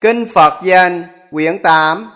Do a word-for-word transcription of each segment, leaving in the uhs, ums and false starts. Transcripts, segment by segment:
Kinh Phật Danh quyển tám.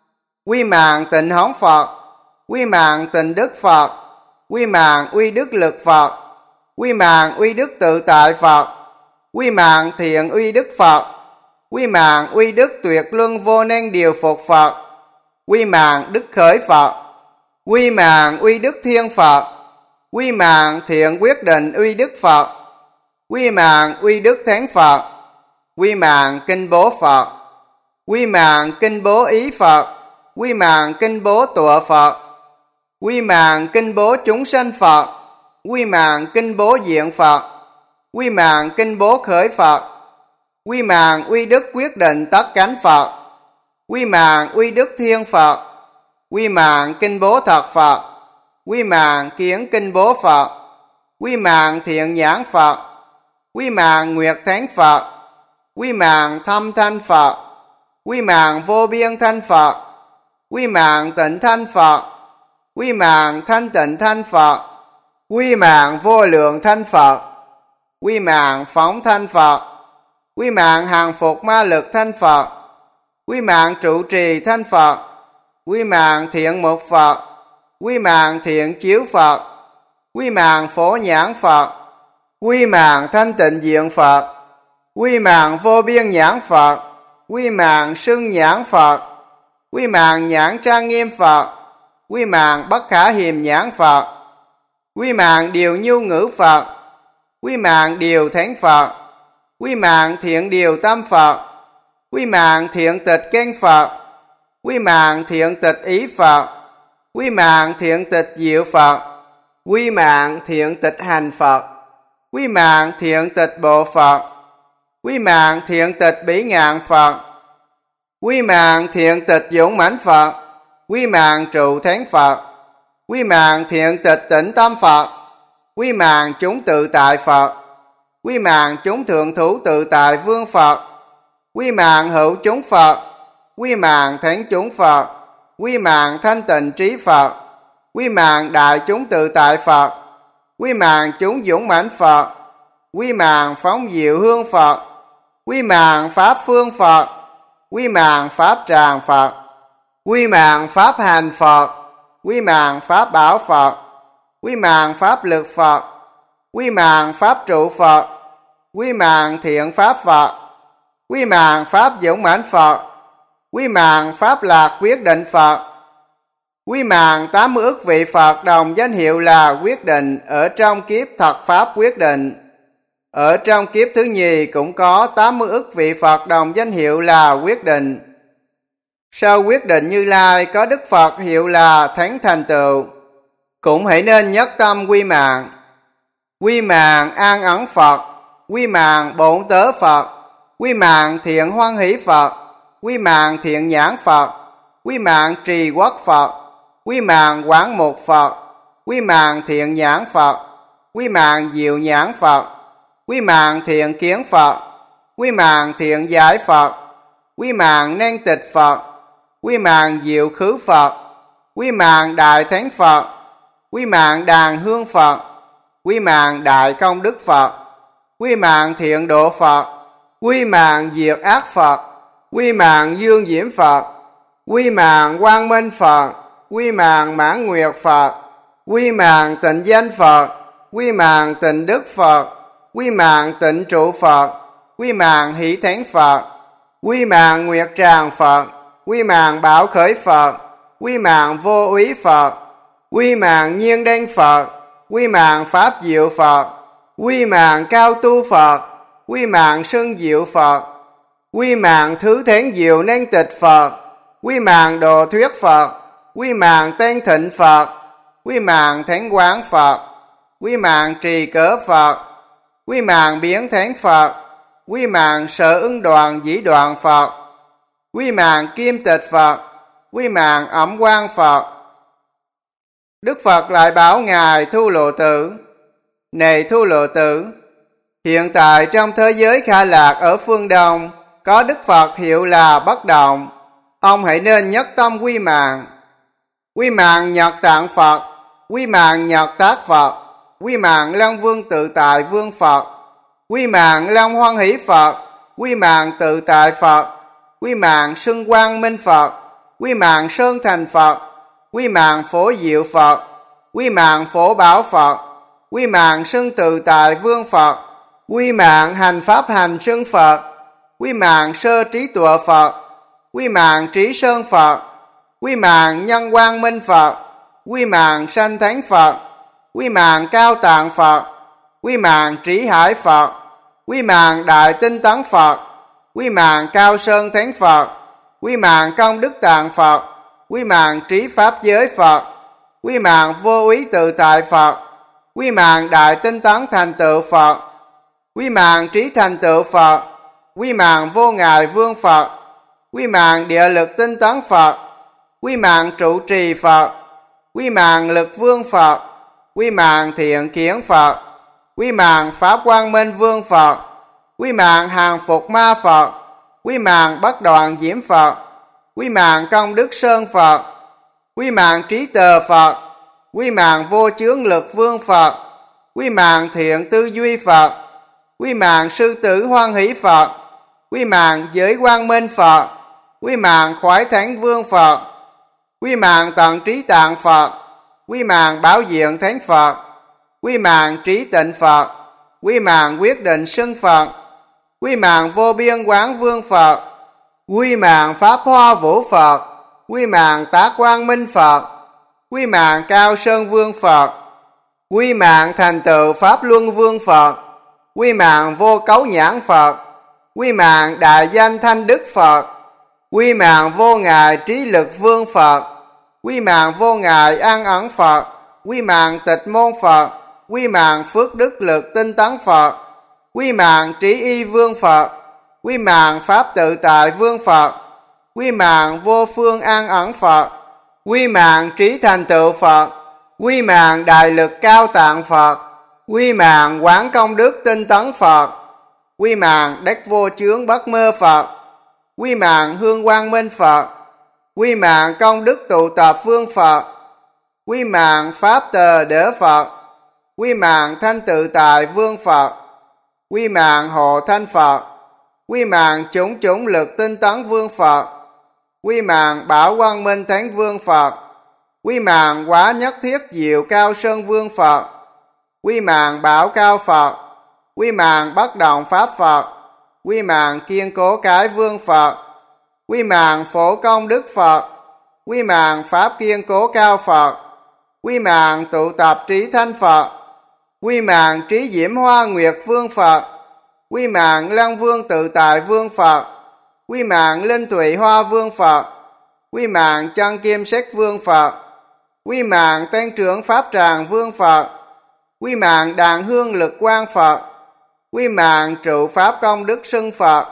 Quy mạng tịnh hống Phật, quy mạng tịnh đức Phật, quy mạng uy đức lực Phật, quy mạng uy đức tự tại Phật, quy mạng thiện uy đức Phật, quy mạng uy đức tuyệt luân vô năng điều phục Phật, quy mạng đức khởi Phật, quy mạng uy đức thiên Phật, quy mạng thiện quyết định uy đức Phật, quy mạng uy đức thánh Phật, quy mạng kinh bố Phật, quy mạng kinh bố ý Phật, quy mạng kinh bố tụa Phật, quy mạng kinh bố chúng sanh Phật, quy mạng kinh bố diện Phật, quy mạng kinh bố khởi Phật, quy mạng uy đức quyết định tất cánh Phật, quy mạng uy đức thiên Phật, quy mạng kinh bố thật Phật, quy mạng kiến kinh bố Phật, quy mạng thiện nhãn Phật, quy mạng nguyệt thánh Phật, quy mạng thâm thanh Phật, quy mạng vô biên thanh Phật, quy mạng tịnh thanh Phật, quy mạng thanh tịnh thanh Phật, quy mạng vô lượng thanh Phật, quy mạng phóng thanh Phật, quy mạng hàng phục ma lực thanh Phật, quy mạng trụ trì thanh Phật, quy mạng thiện mục Phật, quy mạng thiện chiếu Phật, quy mạng phổ nhãn Phật, quy mạng thanh tịnh diện Phật, quy mạng vô biên nhãn Phật, quy mạng sưng nhãn Phật, quy mạng nhãn trang nghiêm Phật, quy mạng bất khả hiềm nhãn Phật, quy mạng điều nhu ngữ Phật, quy mạng điều thánh Phật, quy mạng thiện điều tâm Phật, quy mạng thiện tịch kinh Phật, quy mạng thiện tịch ý Phật, quy mạng thiện tịch diệu Phật, quy mạng thiện tịch hành Phật, quy mạng thiện tịch bộ Phật, quy mạng thiện tịch bỉ ngạn Phật, quy mạng thiện tịch dũng mãnh Phật, quy mạng trụ thánh Phật, quy mạng thiện tịch tĩnh tâm Phật, quy mạng chúng tự tại Phật, quy mạng chúng thượng thủ tự tại vương Phật, quy mạng hữu chúng Phật, quy mạng thánh chúng Phật, quy mạng thanh tịnh trí Phật, quy mạng đại chúng tự tại Phật, quy mạng chúng dũng mãnh Phật, quy mạng phóng diệu hương Phật, quy mạng pháp phương Phật, quy mạng pháp tràng Phật, quy mạng pháp hành Phật, quy mạng pháp bảo Phật, quy mạng pháp lực Phật, quy mạng pháp trụ Phật, quy mạng thiện pháp Phật, quy mạng pháp dũng mãnh Phật, quy mạng pháp lạc quyết định Phật, quy mạng tám mươi ức vị Phật đồng danh hiệu là quyết định ở trong kiếp thật pháp quyết định. Ở trong kiếp thứ nhì cũng có tám mươi ức vị Phật đồng danh hiệu là quyết định. Sau quyết định Như Lai có Đức Phật hiệu là Thánh Thành Tựu. Cũng hãy nên nhất tâm quy mạng. Quy mạng an ẩn Phật, quy mạng bổn tớ Phật, quy mạng thiện hoan hỷ Phật, quy mạng thiện nhãn Phật, quy mạng trì quốc Phật, quy mạng quán mục Phật, quy mạng thiện nhãn Phật, quy mạng diệu nhãn Phật, quy mạng thiện kiến Phật, quy mạng thiện giải Phật, quy mạng năng tịch Phật, quy mạng diệu khứ Phật, quy mạng đại thánh Phật, quy mạng đàn hương Phật, quy mạng đại công đức Phật, quy mạng thiện độ Phật, quy mạng diệt ác Phật, quy mạng dương diễm Phật, quy mạng quang minh Phật, quy mạng mãn nguyệt Phật, quy mạng tịnh danh Phật, quy mạng tịnh đức Phật, quy mạng tịnh trụ Phật, quy mạng hỷ thánh Phật, quy mạng nguyệt tràng Phật, quy mạng bảo khởi Phật, quy mạng vô úy Phật, quy mạng nhiên đăng Phật, quy mạng pháp diệu Phật, quy mạng cao tu Phật, quy mạng sân diệu Phật, quy mạng thứ thánh diệu năng tịch Phật, quy mạng độ thuyết Phật, quy mạng tên thịnh Phật, quy mạng thánh quán Phật, quy mạng trì cớ Phật, quy mạng biến thánh Phật, quy mạng sở ứng đoàn dĩ đoạn Phật, quy mạng kim tịch Phật, quy mạng ẩm quang Phật. Đức Phật lại bảo Ngài Thu Lộ Tử: Này Thu Lộ Tử, hiện tại trong thế giới Kha Lạc ở phương Đông có Đức Phật hiệu là Bất Động. Ông hãy nên nhất tâm quy mạng. Quy mạng Nhật Tạng Phật, quy mạng Nhật Tác Phật, quy mạng Long Vương Tự Tại Vương Phật, quy mạng Long Hoan Hỷ Phật, quy mạng Tự Tại Phật, Quy mạng Xuân Quang Minh Phật, quy mạng Sơn Thành Phật, quy mạng Phổ Diệu Phật, quy mạng Phổ Bảo Phật, quy mạng Xưng Tự Tại Vương Phật, quy mạng Hành Pháp Hành Xưng Phật, quy mạng Sơ Trí Tuệ Phật, quy mạng Trí Sơn Phật, quy mạng Nhân Quang Minh Phật, quy mạng Sanh Thánh Phật, quy mạng Cao Tạng Phật, quy mạng Trí Hải Phật, quy mạng Đại Tinh Tấn Phật, quy mạng Cao Sơn Thánh Phật, quy mạng Công Đức Tạng Phật, quy mạng Trí Pháp Giới Phật, quy mạng Vô Úy Tự Tại Phật, quy mạng Đại Tinh Tấn Thành Tựu Phật, quy mạng Trí Thành Tựu Phật, quy mạng Vô Ngại Vương Phật, quy mạng Địa Lực Tinh Tấn Phật, quy mạng Trụ Trì Phật, quy mạng Lực Vương Phật, quy mạng Thiện Kiến Phật, quy mạng Pháp Quang Minh Vương Phật, quy mạng Hàng Phục Ma Phật, quy mạng Bất Đoạn Diễm Phật, quy mạng Công Đức Sơn Phật, quy mạng Trí Tờ Phật, quy mạng Vô Chướng Lực Vương Phật, quy mạng Thiện Tư Duy Phật, quy mạng Sư Tử Hoan Hỷ Phật, quy mạng Giới Quang Minh Phật, quy mạng Khoái Thánh Vương Phật, quy mạng Tận Trí Tạng Phật, quy mạng Bảo Diện Thánh Phật, quy mạng Trí Tịnh Phật, quy mạng Quyết Định Xưng Phật, quy mạng Vô Biên Quán Vương Phật, quy mạng Pháp Hoa Vũ Phật, quy mạng Tác Quang Minh Phật, quy mạng Cao Sơn Vương Phật, quy mạng Thành Tựu Pháp Luân Vương Phật, quy mạng Vô Cấu Nhãn Phật, quy mạng Đại Danh Thanh Đức Phật, quy mạng Vô Ngại Trí Lực Vương Phật, quy mạng Vô Ngại An Ẩn Phật, quy mạng Tịch Môn Phật, quy mạng Phước Đức Lực Tinh Tấn Phật, quy mạng Trí Y Vương Phật, quy mạng Pháp Tự Tại Vương Phật, quy mạng Vô Phương An Ẩn Phật, quy mạng Trí Thành Tựu Phật, quy mạng Đại Lực Cao Tạng Phật, quy mạng Quán Công Đức Tinh Tấn Phật, quy mạng Đắc Vô Chướng Bất Mơ Phật, quy mạng Hương Quang Minh Phật, quy mạng Công Đức Tụ Tập Vương Phật, quy mạng Pháp Tờ Đỡ Phật, quy mạng Thanh Tự Tại Vương Phật, quy mạng Hộ Thanh Phật, quy mạng Chủng Chủng Lực Tinh Tấn Vương Phật, quy mạng Bảo Quang Minh Thánh Vương Phật, quy mạng Quá Nhất Thiết Diệu Cao Sơn Vương Phật, quy mạng Bảo Cao Phật, quy mạng Bất Động Pháp Phật, quy mạng Kiên Cố Cái Vương Phật, quy mạng Phổ Công Đức Phật, quy mạng Pháp Kiên Cố Cao Phật, quy mạng Tụ Tập Trí Thanh Phật, quy mạng Trí Diễm Hoa Nguyệt Vương Phật, quy mạng Lăng Vương Tự Tại Vương Phật, quy mạng Linh Thủy Hoa Vương Phật, quy mạng Chân Kim Sắc Vương Phật, quy mạng Tăng Trưởng Pháp Tràng Vương Phật, quy mạng Đàn Hương Lực Quang Phật, quy mạng Trụ Pháp Công Đức Xưng Phật,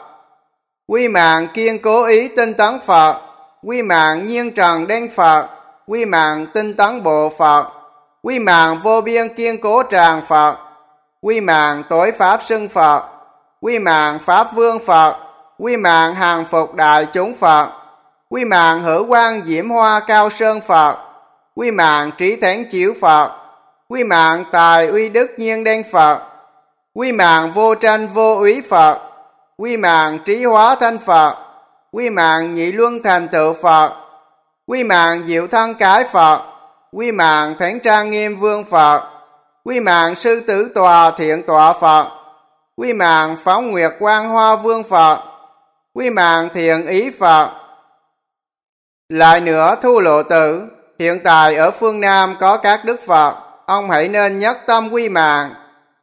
quy mạng Kiên Cố Ý Tinh Tấn Phật, quy mạng Nhiên Trần Đen Phật, quy mạng Tinh Tấn Bộ Phật, quy mạng Vô Biên Kiên Cố Tràng Phật, quy mạng Tối Pháp Xưng Phật, quy mạng Pháp Vương Phật, quy mạng Hàng Phục Đại Chúng Phật, quy mạng Hữu Quang Diễm Hoa Cao Sơn Phật, quy mạng Trí Thánh Chiếu Phật, quy mạng Tài Uy Đức Nhiên Đen Phật, quy mạng Vô Tranh Vô Úy Phật, quy mạng Trí Hóa Thanh Phật, quy mạng Nhị Luân Thành Tựu Phật, quy mạng Diệu Thân Cái Phật, quy mạng Thánh Trang Nghiêm Vương Phật, quy mạng Sư Tử Tòa Thiện Tọa Phật, quy mạng Phóng Nguyệt Quang Hoa Vương Phật, quy mạng Thiện Ý Phật. Lại nữa Thu Lộ Tử, hiện tại ở phương Nam có các Đức Phật, ông hãy nên nhất tâm quy mạng.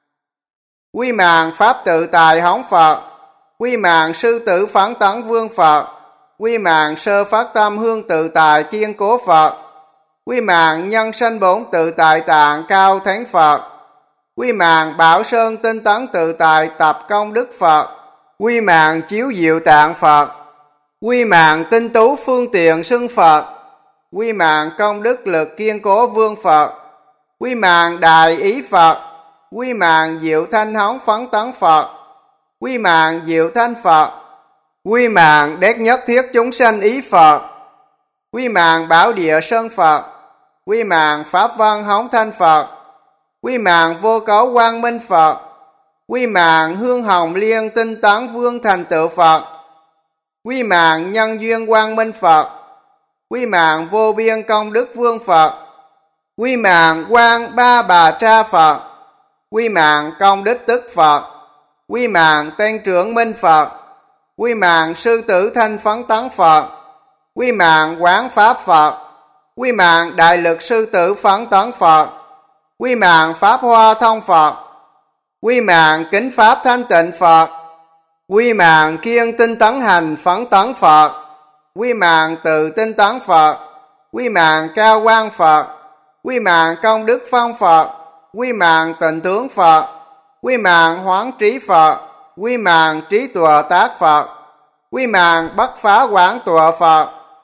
Quy mạng Pháp Tự Tại Hống Phật, quy mạng Sư Tử Phấn Tấn Vương Phật, quy mạng Sơ Phát Tâm Hương Tự Tại Kiên Cố Phật, quy mạng Nhân Sanh Bổn Tự Tại Tạng Cao Thánh Phật, quy mạng Bảo Sơn Tinh Tấn Tự Tại Tập Công Đức Phật, quy mạng Chiếu Diệu Tạng Phật, quy mạng Tinh Tú Phương Tiện Xưng Phật, quy mạng Công Đức Lực Kiên Cố Vương Phật, quy mạng Đại Ý Phật, quy mạng Diệu Thanh Hống Phấn Tấn Phật, quy mạng Diệu Thanh Phật, quy mạng Đét Nhất Thiết Chúng Sanh Ý Phật, quy mạng Bảo Địa Sơn Phật, quy mạng Pháp Văn Hống Thanh Phật, quy mạng Vô Cấu Quang Minh Phật, quy mạng Hương Hồng Liên Tinh Tấn Vương Thành Tựu Phật, Quy mạng nhân duyên quang minh Phật. Quy mạng vô biên công đức vương Phật. Quy mạng quang ba bà tra Phật. Quy mạng công đức tức Phật. Quy mạng tên trưởng minh Phật. Quy mạng sư tử thanh phấn tấn Phật. Quy mạng quán pháp Phật. Quy mạng đại lực sư tử phấn tấn Phật. Quy mạng pháp hoa thông Phật. Quy mạng kính pháp thanh tịnh Phật. Quy mạng kiên tinh tấn hành phấn tấn Phật. Quy mạng từ tinh tấn Phật. Quy mạng cao quang Phật. Quy mạng công đức phong Phật. Quy mạng tịnh tướng Phật. Quy mạng hoán trí Phật. Quy mạng trí tuệ tác Phật. Quy mạng bất phá quán tuệ Phật.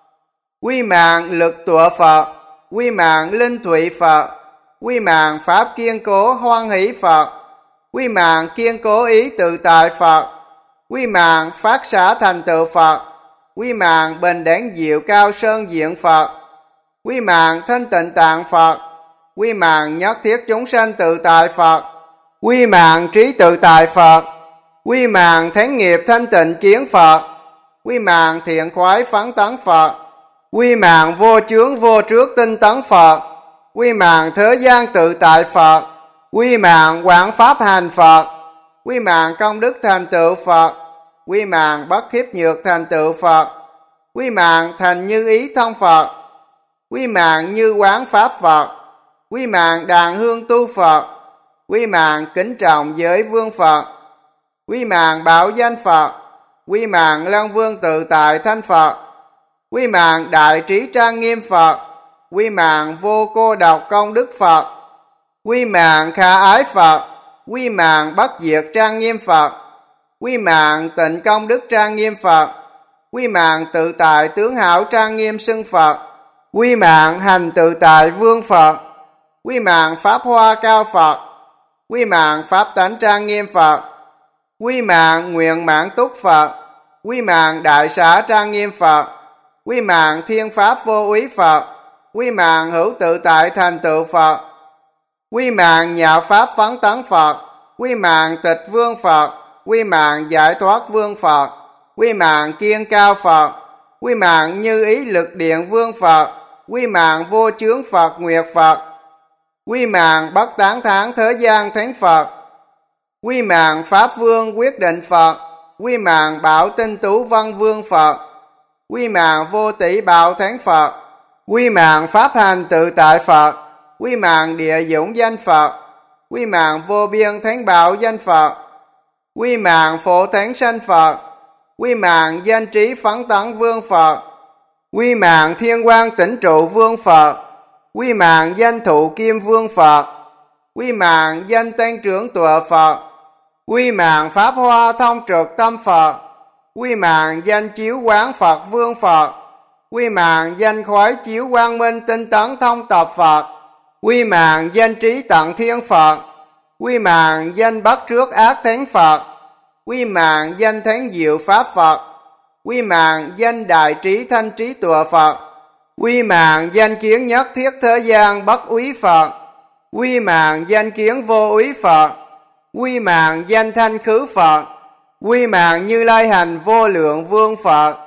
Quy mạng lực tuệ Phật. Quy mạng linh thụy Phật. Quy mạng pháp kiên cố hoan hỷ Phật. Quy mạng kiên cố ý tự tại Phật. Quy mạng phát xả thành tựu Phật. Quy mạng bình đẳng diệu cao sơn diện Phật. Quy mạng thanh tịnh tạng Phật. Quy mạng nhất thiết chúng sanh tự tại Phật. Quy mạng trí tự tại Phật. Quy mạng thánh nghiệp thanh tịnh kiến Phật. Quy mạng thiện khoái phấn tấn Phật. Quy mạng vô chướng vô trước tinh tấn Phật. Quy mạng thế gian tự tại Phật. Quy mạng quảng pháp hành Phật. Quy mạng công đức thành tựu Phật. Quy mạng bất khiếp nhược thành tựu Phật. Quy mạng thành như ý thông Phật. Quy mạng như quán pháp Phật. Quy mạng đàn hương tu Phật. Quy mạng kính trọng giới vương Phật. Quy mạng bảo danh Phật. Quy mạng lăng vương tự tại thanh Phật. Quy mạng đại trí trang nghiêm Phật. Quy mạng vô cô độc công đức Phật. Quy mạng khả ái Phật. Quy mạng bất diệt trang nghiêm Phật. Quy mạng tịnh công đức trang nghiêm Phật. Quy mạng tự tại tướng hảo trang nghiêm xưng Phật. Quy mạng hành tự tại vương Phật. Quy mạng pháp hoa cao Phật. Quy mạng pháp tánh trang nghiêm Phật. Quy mạng nguyện mãn túc Phật. Quy mạng đại xá trang nghiêm Phật. Quy mạng thiên pháp vô úy Phật. Quy mạng hữu tự tại thành tựu Phật. Quy mạng nhạo pháp phấn tấn Phật. Quy mạng tịch vương Phật. Quy mạng giải thoát vương Phật. Quy mạng kiên cao Phật. Quy mạng như ý lực điện vương Phật. Quy mạng vô chướng Phật nguyệt Phật. Quy mạng bất tán thán thế gian thánh Phật. Quy mạng pháp vương quyết định Phật. Quy mạng bảo tinh tú văn vương Phật. Quy mạng vô tỷ bảo thánh Phật. Quy mạng pháp hành tự tại Phật. Quy mạng địa dũng danh Phật. Quy mạng vô biên thánh bảo danh Phật. Quy mạng phổ thánh sanh Phật. Quy mạng danh trí phấn tấn vương Phật. Quy mạng thiên quang tỉnh trụ vương Phật. Quy mạng danh thụ kim vương Phật. Quy mạng danh tăng trưởng tuệ Phật. Quy mạng pháp hoa thông trực tâm Phật. Quy mạng danh chiếu quán Phật vương Phật. Quy mạng danh khoái chiếu quang minh tinh tấn thông tập Phật. Quy mạng danh trí tận thiên Phật. Quy mạng danh bắt trước ác thánh Phật. Quy mạng danh thánh diệu pháp Phật. Quy mạng danh đại trí thanh trí tuệ Phật. Quy mạng danh kiến nhất thiết thế gian bất úy Phật. Quy mạng danh kiến vô úy Phật. Quy mạng danh thanh khứ Phật. Quy mạng Như Lai hành vô lượng vương Phật.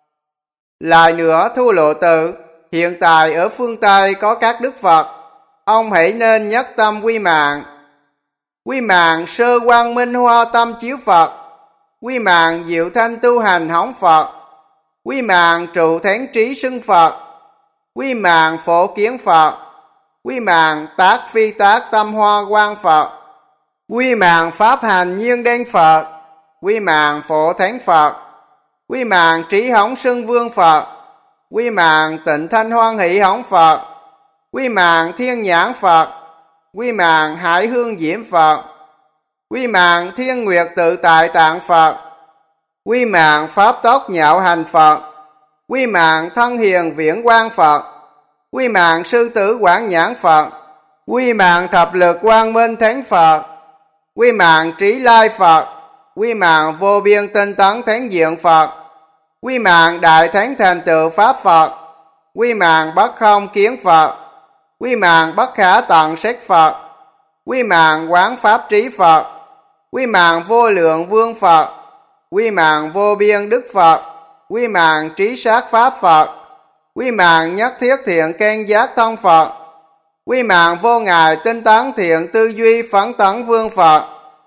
Lại nữa Thu Lộ Tự, hiện tại ở phương Tây có các đức Phật, ông hãy nên nhất tâm quy mạng. Quy mạng sơ quang minh hoa tâm chiếu Phật. Quy mạng diệu thanh tu hành hóng Phật. Quy mạng trụ thánh trí xưng Phật. Quy mạng phổ kiến Phật. Quy mạng tác phi tác tâm hoa quang Phật. Quy mạng pháp hành nhiên đen Phật. Quy mạng phổ thánh Phật. Quy mạng trí hóng xưng vương Phật. Quy mạng tịnh thanh hoan hỷ hóng Phật. Quy mạng thiên nhãn Phật. Quy mạng hải hương diễm Phật. Quy mạng thiên nguyệt tự tại tạng Phật. Quy mạng pháp tốc nhạo hành Phật. Quy mạng thân hiền viễn quang Phật. Quy mạng sư tử quảng nhãn Phật. Quy mạng thập lực quang minh thánh Phật. Quy mạng trí lai Phật. Quy mạng vô biên tinh tấn thánh diện Phật. Quy mạng đại thánh thành tựu pháp Phật. Quy mạng bất không kiến Phật. Quy mạng bất khả tận sách Phật. Quy mạng quán pháp trí Phật. Quy mạng vô lượng vương Phật. Quy mạng vô biên đức Phật. quy mạng trí sát pháp Phật, quy mạng nhất thiết thiện khen giác thông Phật, quy mạng vô ngại tinh tấn thiện tư duy phấn tấn vương Phật,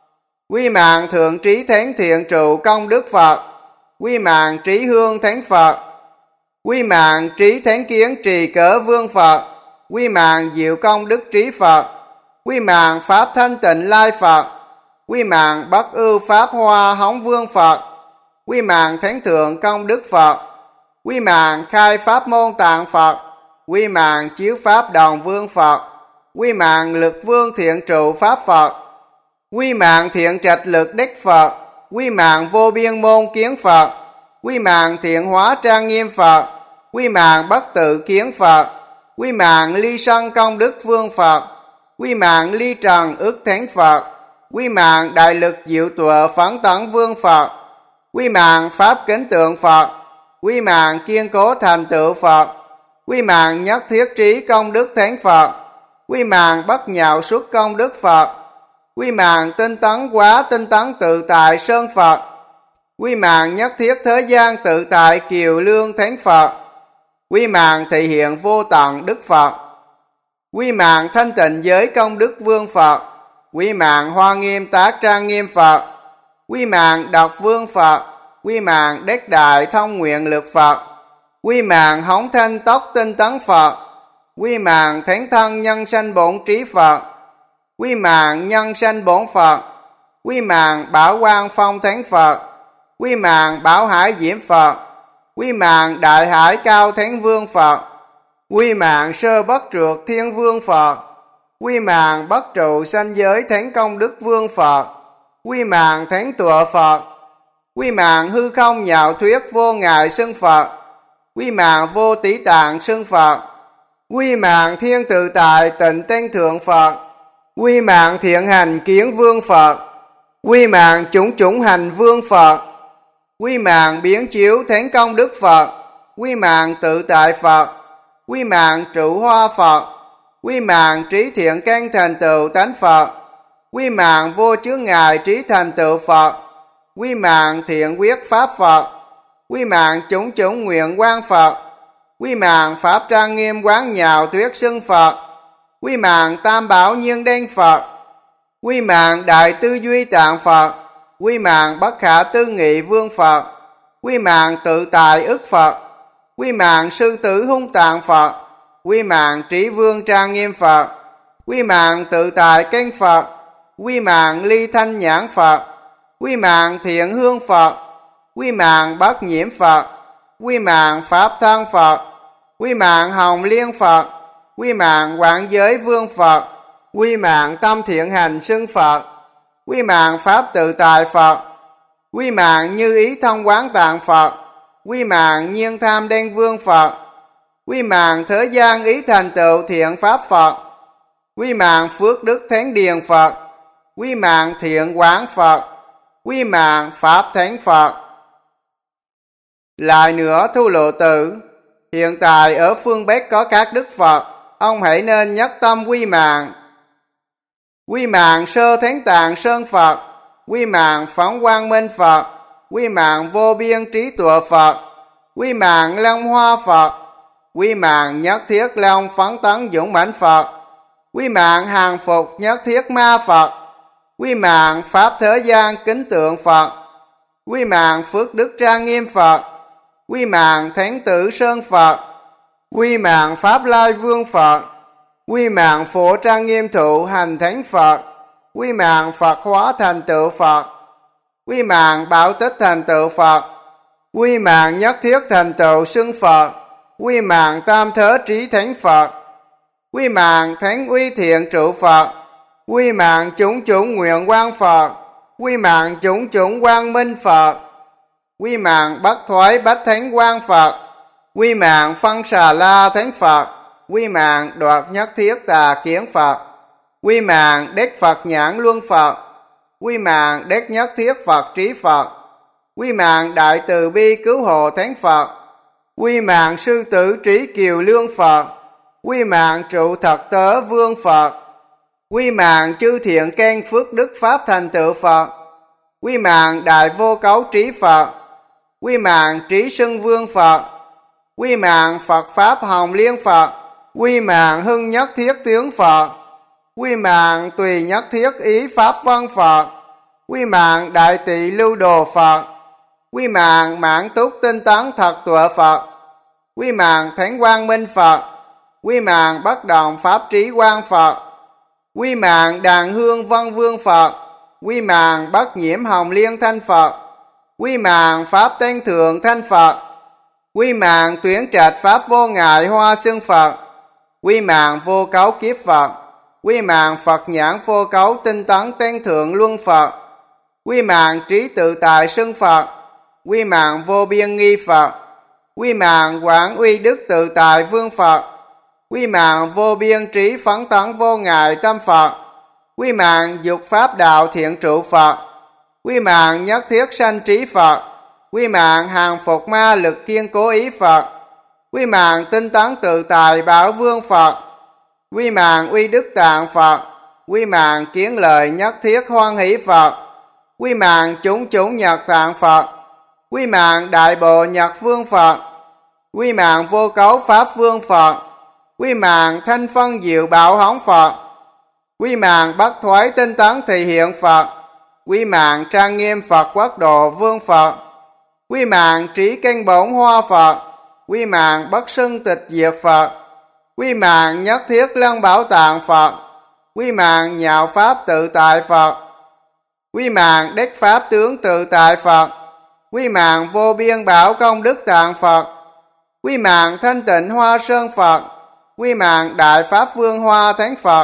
quy mạng thượng trí thánh thiện trụ công đức Phật, quy mạng trí hương thánh Phật, quy mạng trí thánh kiến trì cỡ vương Phật, quy mạng diệu công đức trí Phật, quy mạng pháp thanh tịnh lai Phật, quy mạng bất ưu pháp hoa hóng vương Phật, quy mạng thánh thượng công đức Phật, quy mạng khai pháp môn tạng Phật, quy mạng chiếu pháp đồng vương Phật, quy mạng lực vương thiện trụ pháp Phật, quy mạng thiện trạch lực đích Phật, quy mạng vô biên môn kiến Phật, quy mạng thiện hóa trang nghiêm Phật, quy mạng bất tự kiến Phật, quy mạng ly sân công đức vương Phật, quy mạng ly trần ức thánh Phật, quy mạng đại lực diệu tùa phấn tấn vương Phật, quy mạng pháp kính tượng Phật, quy mạng kiên cố thành tựu Phật, quy mạng nhất thiết trí công đức thánh Phật, quy mạng bất nhạo xuất công đức Phật, quy mạng tinh tấn quá tinh tấn tự tại sơn Phật, quy mạng nhất thiết thế gian tự tại kiều lương thánh Phật, quy mạng thể hiện vô tận đức Phật, quy mạng thanh tịnh giới công đức vương Phật, quy mạng hoa nghiêm tác trang nghiêm Phật, quy mạng độc vương Phật, quy mạng đếch đại thông nguyện lực Phật, quy mạng hống thanh tốc tinh tấn Phật, quy mạng thánh thân nhân sanh bổn trí Phật, quy mạng nhân sanh bổn Phật, quy mạng bảo quang phong thánh Phật, quy mạng bảo hải diễm Phật, quy mạng đại hải cao thánh vương Phật, quy mạng sơ bất trượt thiên vương Phật, quy mạng bất trụ sanh giới thánh công đức vương Phật, quy mạng thánh tùa Phật, quy mạng hư không nhạo thuyết vô ngại xưng Phật, quy mạng vô tỷ tạng xưng Phật, quy mạng thiên tự tại tịnh tinh thượng Phật, quy mạng thiện hành kiến vương Phật, quy mạng chủng chủng hành vương Phật, quy mạng biến chiếu thánh công đức Phật, quy mạng tự tại Phật, quy mạng trụ hoa Phật, quy mạng trí thiện căn thành tựu tánh Phật, quy mạng vô chướng ngại trí thành tựu Phật, quy mạng thiện quyết pháp Phật, quy mạng chủng chủng nguyện quang Phật, quy mạng pháp trang nghiêm quán nhạo thuyết xưng Phật, quy mạng tam bảo nhiên đen Phật, quy mạng đại tư duy tạng Phật, quy mạng bất khả tư nghị vương Phật, quy mạng tự tại ức Phật, quy mạng sư tử hung tạng Phật, quy mạng trí vương trang nghiêm Phật, quy mạng tự tại kênh Phật, quy mạng ly thanh nhãn Phật, quy mạng thiện hương Phật, quy mạng bất nhiễm Phật, quy mạng pháp thân Phật, quy mạng hồng liên Phật, quy mạng quảng giới vương Phật, quy mạng tâm thiện hành xưng Phật, quy mạng pháp tự tại Phật, quy mạng như ý thông quán tạng Phật, quy mạng nhiên tham đen vương Phật, quy mạng thế gian ý thành tựu thiện pháp Phật, quy mạng phước đức thánh điền Phật, quy mạng thiện quán Phật, quy mạng pháp thánh Phật. Lại nữa Thu Lộ Tử, hiện tại ở phương Bắc có các đức Phật, ông hãy nên nhất tâm quy mạng. Quy mạng sơ thánh tạng sơn Phật, quy mạng phóng quang minh Phật, quy mạng vô biên trí tuệ Phật, quy mạng long hoa Phật, quy mạng nhất thiết long phấn tấn dũng mãnh Phật, quy mạng hàng phục nhất thiết ma Phật, quy mạng pháp thế gian kính tượng Phật, quy mạng phước đức trang nghiêm Phật, quy mạng thánh tử sơn Phật, quy mạng pháp lai vương Phật, quy mạng phổ trang nghiêm thụ hành thánh Phật, quy mạng Phật hóa thành tựu Phật, quy mạng bảo tích thành tựu Phật, quy mạng nhất thiết thành tựu xưng Phật, quy mạng tam thế trí thánh Phật, quy mạng thánh uy thiện trụ Phật, quy mạng chúng chúng nguyện quang Phật, quy mạng chúng chúng quang minh Phật, quy mạng bất thoái bách thánh quang Phật, quy mạng phân xà la thánh Phật, quy mạng đoạt nhất thiết tà kiến Phật, quy mạng đếch Phật nhãn luân Phật, quy mạng đếch nhất thiết Phật trí Phật, quy mạng đại từ bi cứu hộ thánh Phật, quy mạng sư tử trí kiều lương Phật, quy mạng trụ thật tớ vương Phật, quy mạng chư thiện khen phước đức pháp thành tựu Phật, quy mạng đại vô cấu trí Phật, Quy mạng Trí Xưng Vương Phật. Quy mạng Phật Pháp Hồng Liên Phật. Quy mạng Hưng Nhất Thiết Tướng Phật. Quy mạng Tùy Nhất Thiết Ý Pháp Vân Phật. Quy mạng Đại Tỵ Lưu Đồ Phật. Quy mạng Mãn Túc Tinh Tấn Thật Tọa Phật. Quy mạng Thánh Quang Minh Phật. Quy mạng Bất Động Pháp Trí Quang Phật. Quy mạng Đàn Hương Vân Vương Phật. Quy mạng Bất Nhiễm Hồng Liên Thanh Phật. Quy mạng Pháp Tên Thượng Thanh Phật. Quy mạng Tuyển Trạch Pháp Vô Ngại Hoa Xương Phật. Quy mạng Vô Cấu Kiếp Phật. Quy mạng Phật Nhãn Vô Cấu Tinh Tấn Tên Thượng Luân Phật. Quy mạng Trí Tự Tại Xưng Phật. Quy mạng Vô Biên Nghi Phật. Quy mạng Quảng Uy Đức Tự Tại Vương Phật. Quy mạng Vô Biên Trí Phấn Tấn Vô Ngại Tâm Phật. Quy mạng Dục Pháp Đạo Thiện Trụ Phật. Quy mạng Nhất Thiết Sanh Trí Phật. Quy mạng Hàng Phục Ma Lực Kiên Cố Ý Phật. Quy mạng Tinh Tấn Tự Tại Bảo Vương Phật. Quy mạng Uy Đức Tạng Phật. Quy mạng Kiến Lợi Nhất Thiết Hoan Hỷ Phật. Quy mạng Chúng Chúng Nhật Tạng Phật. Quy mạng Đại Bộ Nhật Vương Phật. Quy mạng Vô Cấu Pháp Vương Phật. Quy mạng Thanh Phân Diệu Bảo Hóng Phật. Quy mạng Bất Thoái Tinh Tấn Thị Hiện Phật. Quy mạng Trang Nghiêm Phật Quốc Độ Vương Phật. Quy mạng Trí Kinh Bổn Hoa Phật. Quy mạng Bất Xưng Tịch Diệt Phật. Quy mạng Nhất Thiết Lân Bảo Tạng Phật. Quy mạng Nhạo Pháp Tự Tại Phật. Quy mạng Đích Pháp Tướng Tự Tại Phật. Quy mạng Vô Biên Bảo Công Đức Tạng Phật. Quy mạng Thanh Tịnh Hoa Sơn Phật. Quy mạng Đại Pháp Vương Hoa Thánh Phật.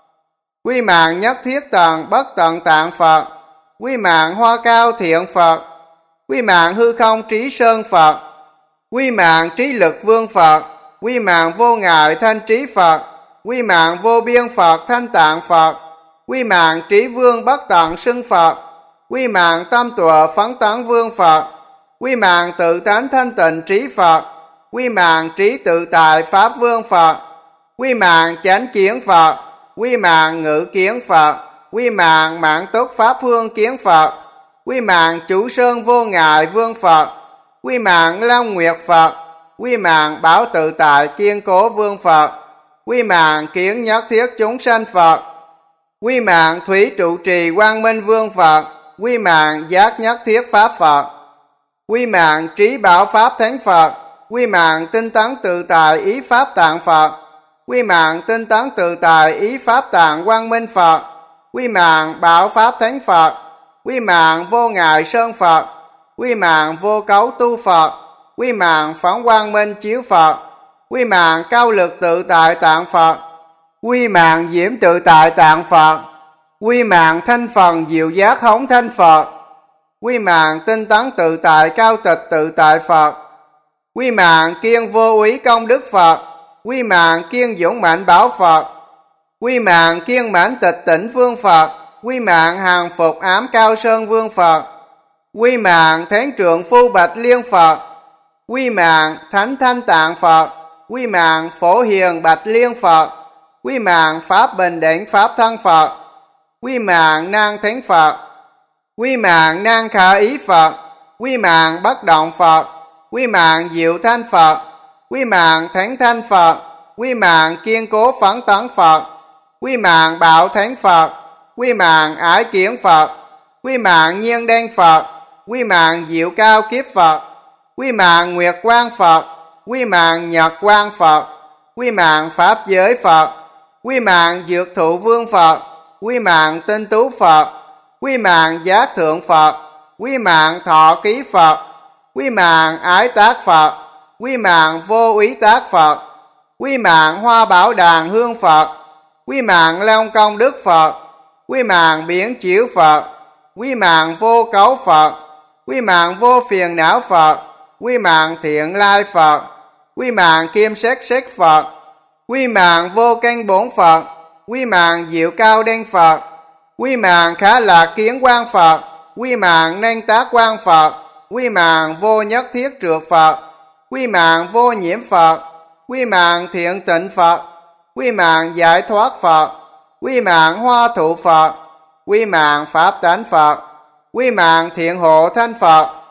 Quy mạng Nhất Thiết Tận Bất Tận Tạng Phật. Quy mạng Hoa Cao Thiện Phật. Quy mạng Hư Không Trí Sơn Phật. Quy mạng Trí Lực Vương Phật. Quy mạng Vô Ngại Thanh Trí Phật. Quy mạng Vô Biên Phật Thanh Tạng Phật. Quy mạng Trí Vương Bất Tận Xưng Phật. Quy mạng Tâm Tọa Phấn Tấn Vương Phật. Quy mạng Tự Tánh Thanh Tịnh Trí Phật. Quy mạng Trí Tự Tại Pháp Vương Phật. Quy mạng Chánh Kiến Phật. Quy mạng Ngữ Kiến Phật. Quy mạng Mãn Túc Pháp Hương Kiến Phật. Quy mạng Chủ Sơn Vô Ngại Vương Phật. Quy mạng Long Nguyệt Phật. Quy mạng Bảo Tự Tại Kiên Cố Vương Phật. Quy mạng Kiến Nhất Thiết Chúng Sanh Phật. Quy mạng Thủy Trụ Trì Quang Minh Vương Phật. Quy mạng Giác Nhất Thiết Pháp Phật. Quy mạng Trí Bảo Pháp Thánh Phật. Quy mạng Tinh Tấn Tự Tại Ý Pháp Tạng Phật. Quy mạng Tinh Tấn Tự Tại Ý Pháp Tạng Quang Minh Phật. Quy mạng Bảo Pháp Thánh Phật. Quy mạng Vô Ngại Sơn Phật. Quy mạng Vô Cấu Tu Phật. Quy mạng Phóng Quang Minh Chiếu Phật. Quy mạng Cao Lực Tự Tại Tạng Phật. Quy mạng Diễm Tự Tại Tạng Phật. Quy mạng Thanh Phần Diệu Giác Hống Thanh Phật. Quy mạng Tinh Tấn Tự Tại Cao Tịch Tự Tại Phật. Quy mạng Kiên Vô Úy Công Đức Phật. Quy mạng Kiên Dũng Mạnh Bảo Phật. Quy mạng Kiên Mãn Tịch Tỉnh Vương Phật. Quy mạng Hàng Phục Ám Cao Sơn Vương Phật. Quy mạng Thánh Trượng Phu Bạch Liên Phật. Quy mạng Thánh Thanh Tạng Phật. Quy mạng Phổ Hiền Bạch Liên Phật. Quy mạng Pháp Bình Định Pháp Thân Phật. Quy mạng Nan Thánh Phật. Quy mạng Nan Khả Ý Phật. Quy mạng Bất Động Phật. Quy mạng Diệu Thanh Phật. Quy mạng Thánh Thanh Phật. Quy mạng Kiên Cố Phấn Tấn Phật. Quy mạng Bảo Thánh Phật. Quy mạng Ái Kiến Phật. Quy mạng Nhiên Đen Phật. Quy mạng Diệu Cao Kiếp Phật. Quy mạng Nguyệt Quang Phật. Quy mạng Nhật Quang Phật. Quy mạng Pháp Giới Phật. Quy mạng Dược Thụ Vương Phật. Quy mạng Tinh Tú Phật. Quy mạng Giác Thượng Phật. Quy mạng Thọ Ký Phật. Quy mạng Ái Tác Phật. Quy mạng Vô Úy Tác Phật. Quy mạng Hoa Bảo Đàn Hương Phật. Quy mạng Long Công Đức Phật. Quy mạng Biến Chiếu Phật. Quy mạng Vô Cấu Phật. Quy mạng Vô Phiền Não Phật. Quy mạng Thiện Lai Phật. Quy mạng Kim Sắc Sắc Phật. Quy mạng Vô Canh Bổn Phật. Quy mạng Diệu Cao Đen Phật. Quy mạng Khả Lạc Kiến Quang Phật. Quy mạng Năng Tác Quang Phật. Quy mạng Vô Nhất Thiết Trượt Phật. Quy mạng Vô Nhiễm Phật. Quy mạng Thiện Tịnh Phật. Quy mạng Giải Thoát Phật. Quy mạng Hoa Thụ Phật. Quy mạng Pháp Tánh Phật. Quy mạng Thiện Hộ Thanh Phật.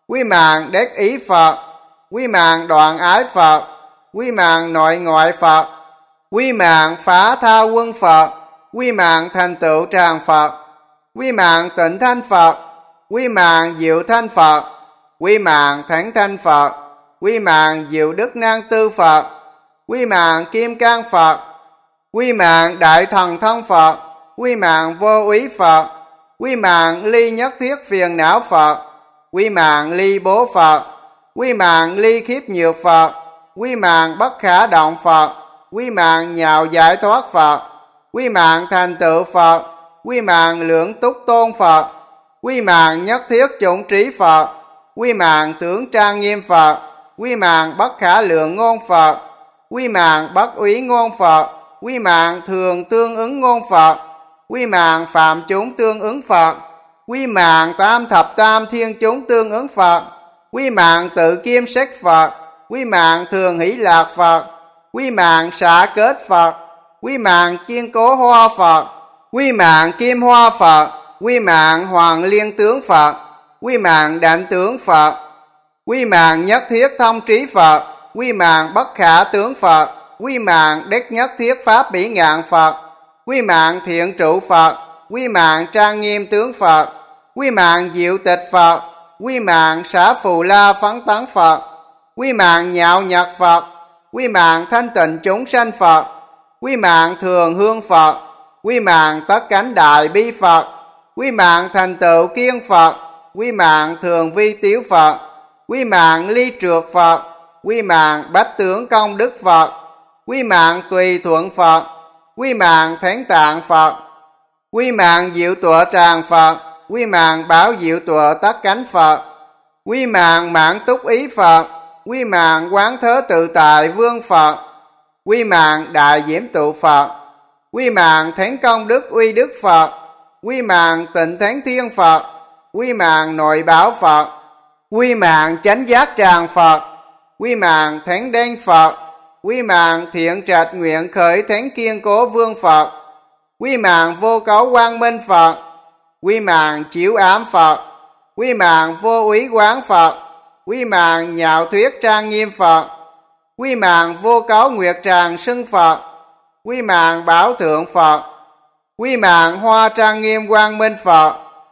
Quy mạng đét ý Phật. Quy mạng đoạn ái Phật. Quy mạng nội ngoại Phật. Quy mạng phá tha quân Phật. Quy mạng thành tựu tràng Phật. Quy mạng tịnh thanh Phật. Quy mạng diệu thanh Phật. Quy mạng thánh thanh Phật. Quy mạng diệu đức năng tư Phật. Quy mạng kim cang Phật. Quy mạng đại thần thông Phật. Quy mạng vô úy Phật. Quy mạng ly nhất thiết phiền não Phật. Quy mạng ly bố Phật. Quy mạng ly khiếp nhược Phật. Quy mạng bất khả động Phật. Quy mạng nhạo giải thoát Phật. Quy mạng thành tựu Phật. Quy mạng lưỡng túc tôn Phật. Quy mạng nhất thiết chủng trí Phật. Quy mạng tướng trang nghiêm Phật. Quy mạng bất khả lượng ngôn Phật. Quy mạng bất úy ngôn Phật. Quy mạng thường tương ứng ngôn Phật. Quy mạng phạm chúng tương ứng Phật. Quy mạng tam thập tam thiên chúng tương ứng Phật. Quy mạng tự kiêm sách Phật. Quy mạng thường hỷ lạc Phật. Quy mạng xả kết Phật. Quy mạng kiên cố hoa Phật. Quy mạng kim hoa Phật. Quy mạng hoàng liên tướng Phật. Quy mạng đảnh tướng Phật. Quy mạng nhất thiết thông trí Phật. Quy mạng bất khả tướng Phật. Quy mạng đích nhất thiết pháp bỉ ngạn Phật. Quy mạng thiện trụ Phật. Quy mạng trang nghiêm tướng Phật. Quy mạng diệu tịch Phật. Quy mạng xá phù la phấn tấn Phật. Quy mạng nhạo nhật Phật. Quy mạng thanh tịnh chúng sanh Phật. Quy mạng thường hương Phật. Quy mạng tất cánh đại bi Phật. Quy mạng thành tựu kiên Phật. Quy mạng thường vi tiếu Phật. Quy mạng ly trượt Phật. Quy mạng bách tướng công đức Phật. Quy mạng tùy thuận Phật. Quy mạng thánh tạng Phật. Quy mạng diệu tọa tràng Phật. Quy mạng báo diệu tọa tất cánh Phật. Quy mạng mãn túc ý Phật. Quy mạng quán thớ tự tại vương Phật. Quy mạng đại diễm tụ Phật. Quy mạng thánh công đức uy đức Phật. Quy mạng tịnh thánh thiên Phật. Quy mạng nội bảo Phật. Quy mạng chánh giác tràng Phật. Quy mạng thánh đen Phật. Quy mạng thiện trạch nguyện khởi thánh kiên cố vương Phật. Quy mạng vô cấu quang minh Phật. Quy mạng chiếu ám Phật. Quy mạng vô úy quán Phật. Quy mạng nhạo thuyết trang nghiêm Phật. Quy mạng vô cấu nguyệt tràng xưng Phật. Quy mạng bảo thượng Phật. Quy mạng hoa trang nghiêm quang minh Phật.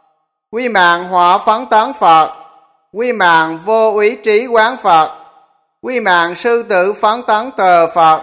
Quy mạng hỏa phấn tấn Phật. Quy mạng vô úy trí quán Phật. Quy mạng sư tử phấn tấn tờ Phật.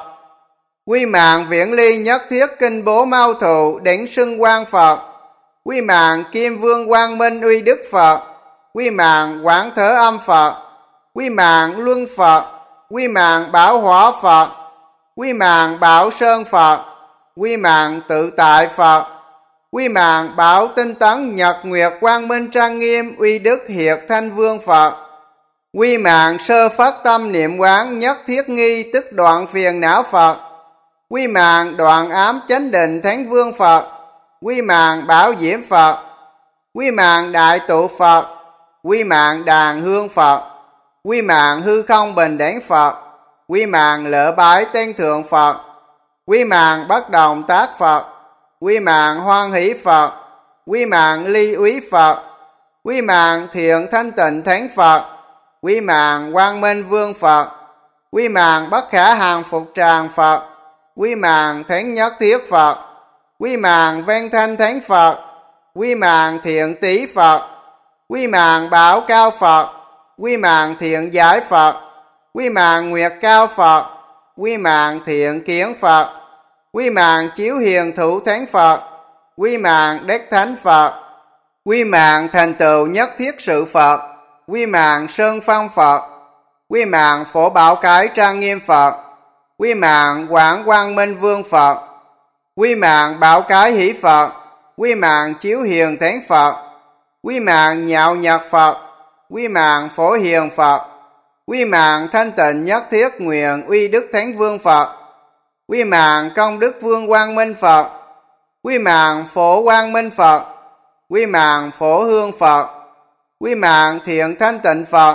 Quy mạng viễn ly nhất thiết kinh bố mau thụ đỉnh xưng quang Phật. Quy mạng kim vương quang minh uy đức Phật. Quy mạng quán thớ âm Phật. Quy mạng luân Phật. Quy mạng bảo hỏa Phật. Quy mạng bảo sơn Phật. Quy mạng tự tại Phật. Quy mạng bảo tinh tấn nhật nguyệt quang minh trang nghiêm uy đức hiệt thanh vương Phật. Quy mạng sơ phát tâm niệm quán nhất thiết nghi tức đoạn phiền não Phật. Quy mạng đoạn ám chánh định thánh vương Phật. Quy mạng bảo diễm Phật. Quy mạng đại tụ Phật. Quy mạng đàn hương Phật. Quy mạng hư không bình đẳng Phật. Quy mạng lỡ bái tên thượng Phật. Quy mạng bất động tác Phật. Quy mạng hoan hỷ Phật. Quy mạng ly úy Phật. Quy mạng thiện thanh tịnh thánh Phật. Quy mạng quang minh vương Phật. Quy mạng bất khả hàng phục tràng Phật. Quy mạng thánh nhất thiết Phật. Quy mạng ven thanh thánh Phật. Quy mạng thiện tỷ Phật. Quy mạng bảo cao Phật. Quy mạng thiện giải Phật. Quy mạng nguyệt cao Phật. Quy mạng thiện kiến Phật. Quy mạng chiếu hiền thủ thánh Phật. Quy mạng đắc thánh Phật. Quy mạng thành tựu nhất thiết sự Phật. Quy mạng sơn phong Phật. Quy mạng phổ bảo cái trang nghiêm Phật. Quy mạng quảng quang minh vương Phật. Quy mạng bảo cái hỷ Phật. Quy mạng chiếu hiền thánh Phật. Quy mạng nhạo nhật Phật. Quy mạng phổ hiền Phật. Quy mạng thanh tịnh nhất thiết nguyện uy đức thánh vương Phật. Quy mạng công đức vương quang minh Phật. Quy mạng phổ quang minh Phật. Quy mạng phổ hương Phật. Quy mạng thiện thanh tịnh Phật.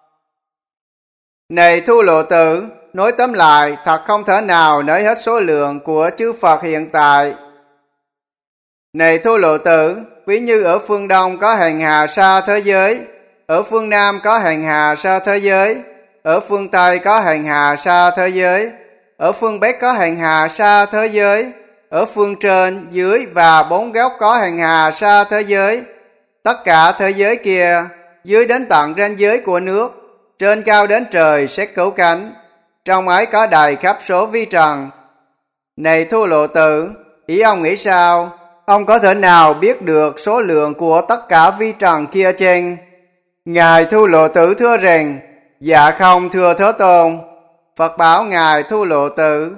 Này Thu Lộ Tử, nói tóm lại, thật không thể nào nói hết số lượng của chư Phật hiện tại. Này Thu Lộ Tử, ví như ở phương Đông có hàng hà sa thế giới, ở phương Nam có hàng hà sa thế giới, ở phương Tây có hàng hà sa thế giới, ở phương Bắc có hàng hà sa thế giới, ở phương trên, dưới và bốn góc có hàng hà sa thế giới. Tất cả thế giới kia, dưới đến tận ranh giới của nước, trên cao đến trời xét cứu cánh, trong ấy có đầy khắp số vi trần. Này Thu Lộ Tử, ý ông nghĩ sao? Ông có thể nào biết được số lượng của tất cả vi trần kia chăng? Ngài Thu Lộ Tử thưa rằng, dạ không thưa Thế Tôn. Phật bảo Ngài Thu Lộ Tử,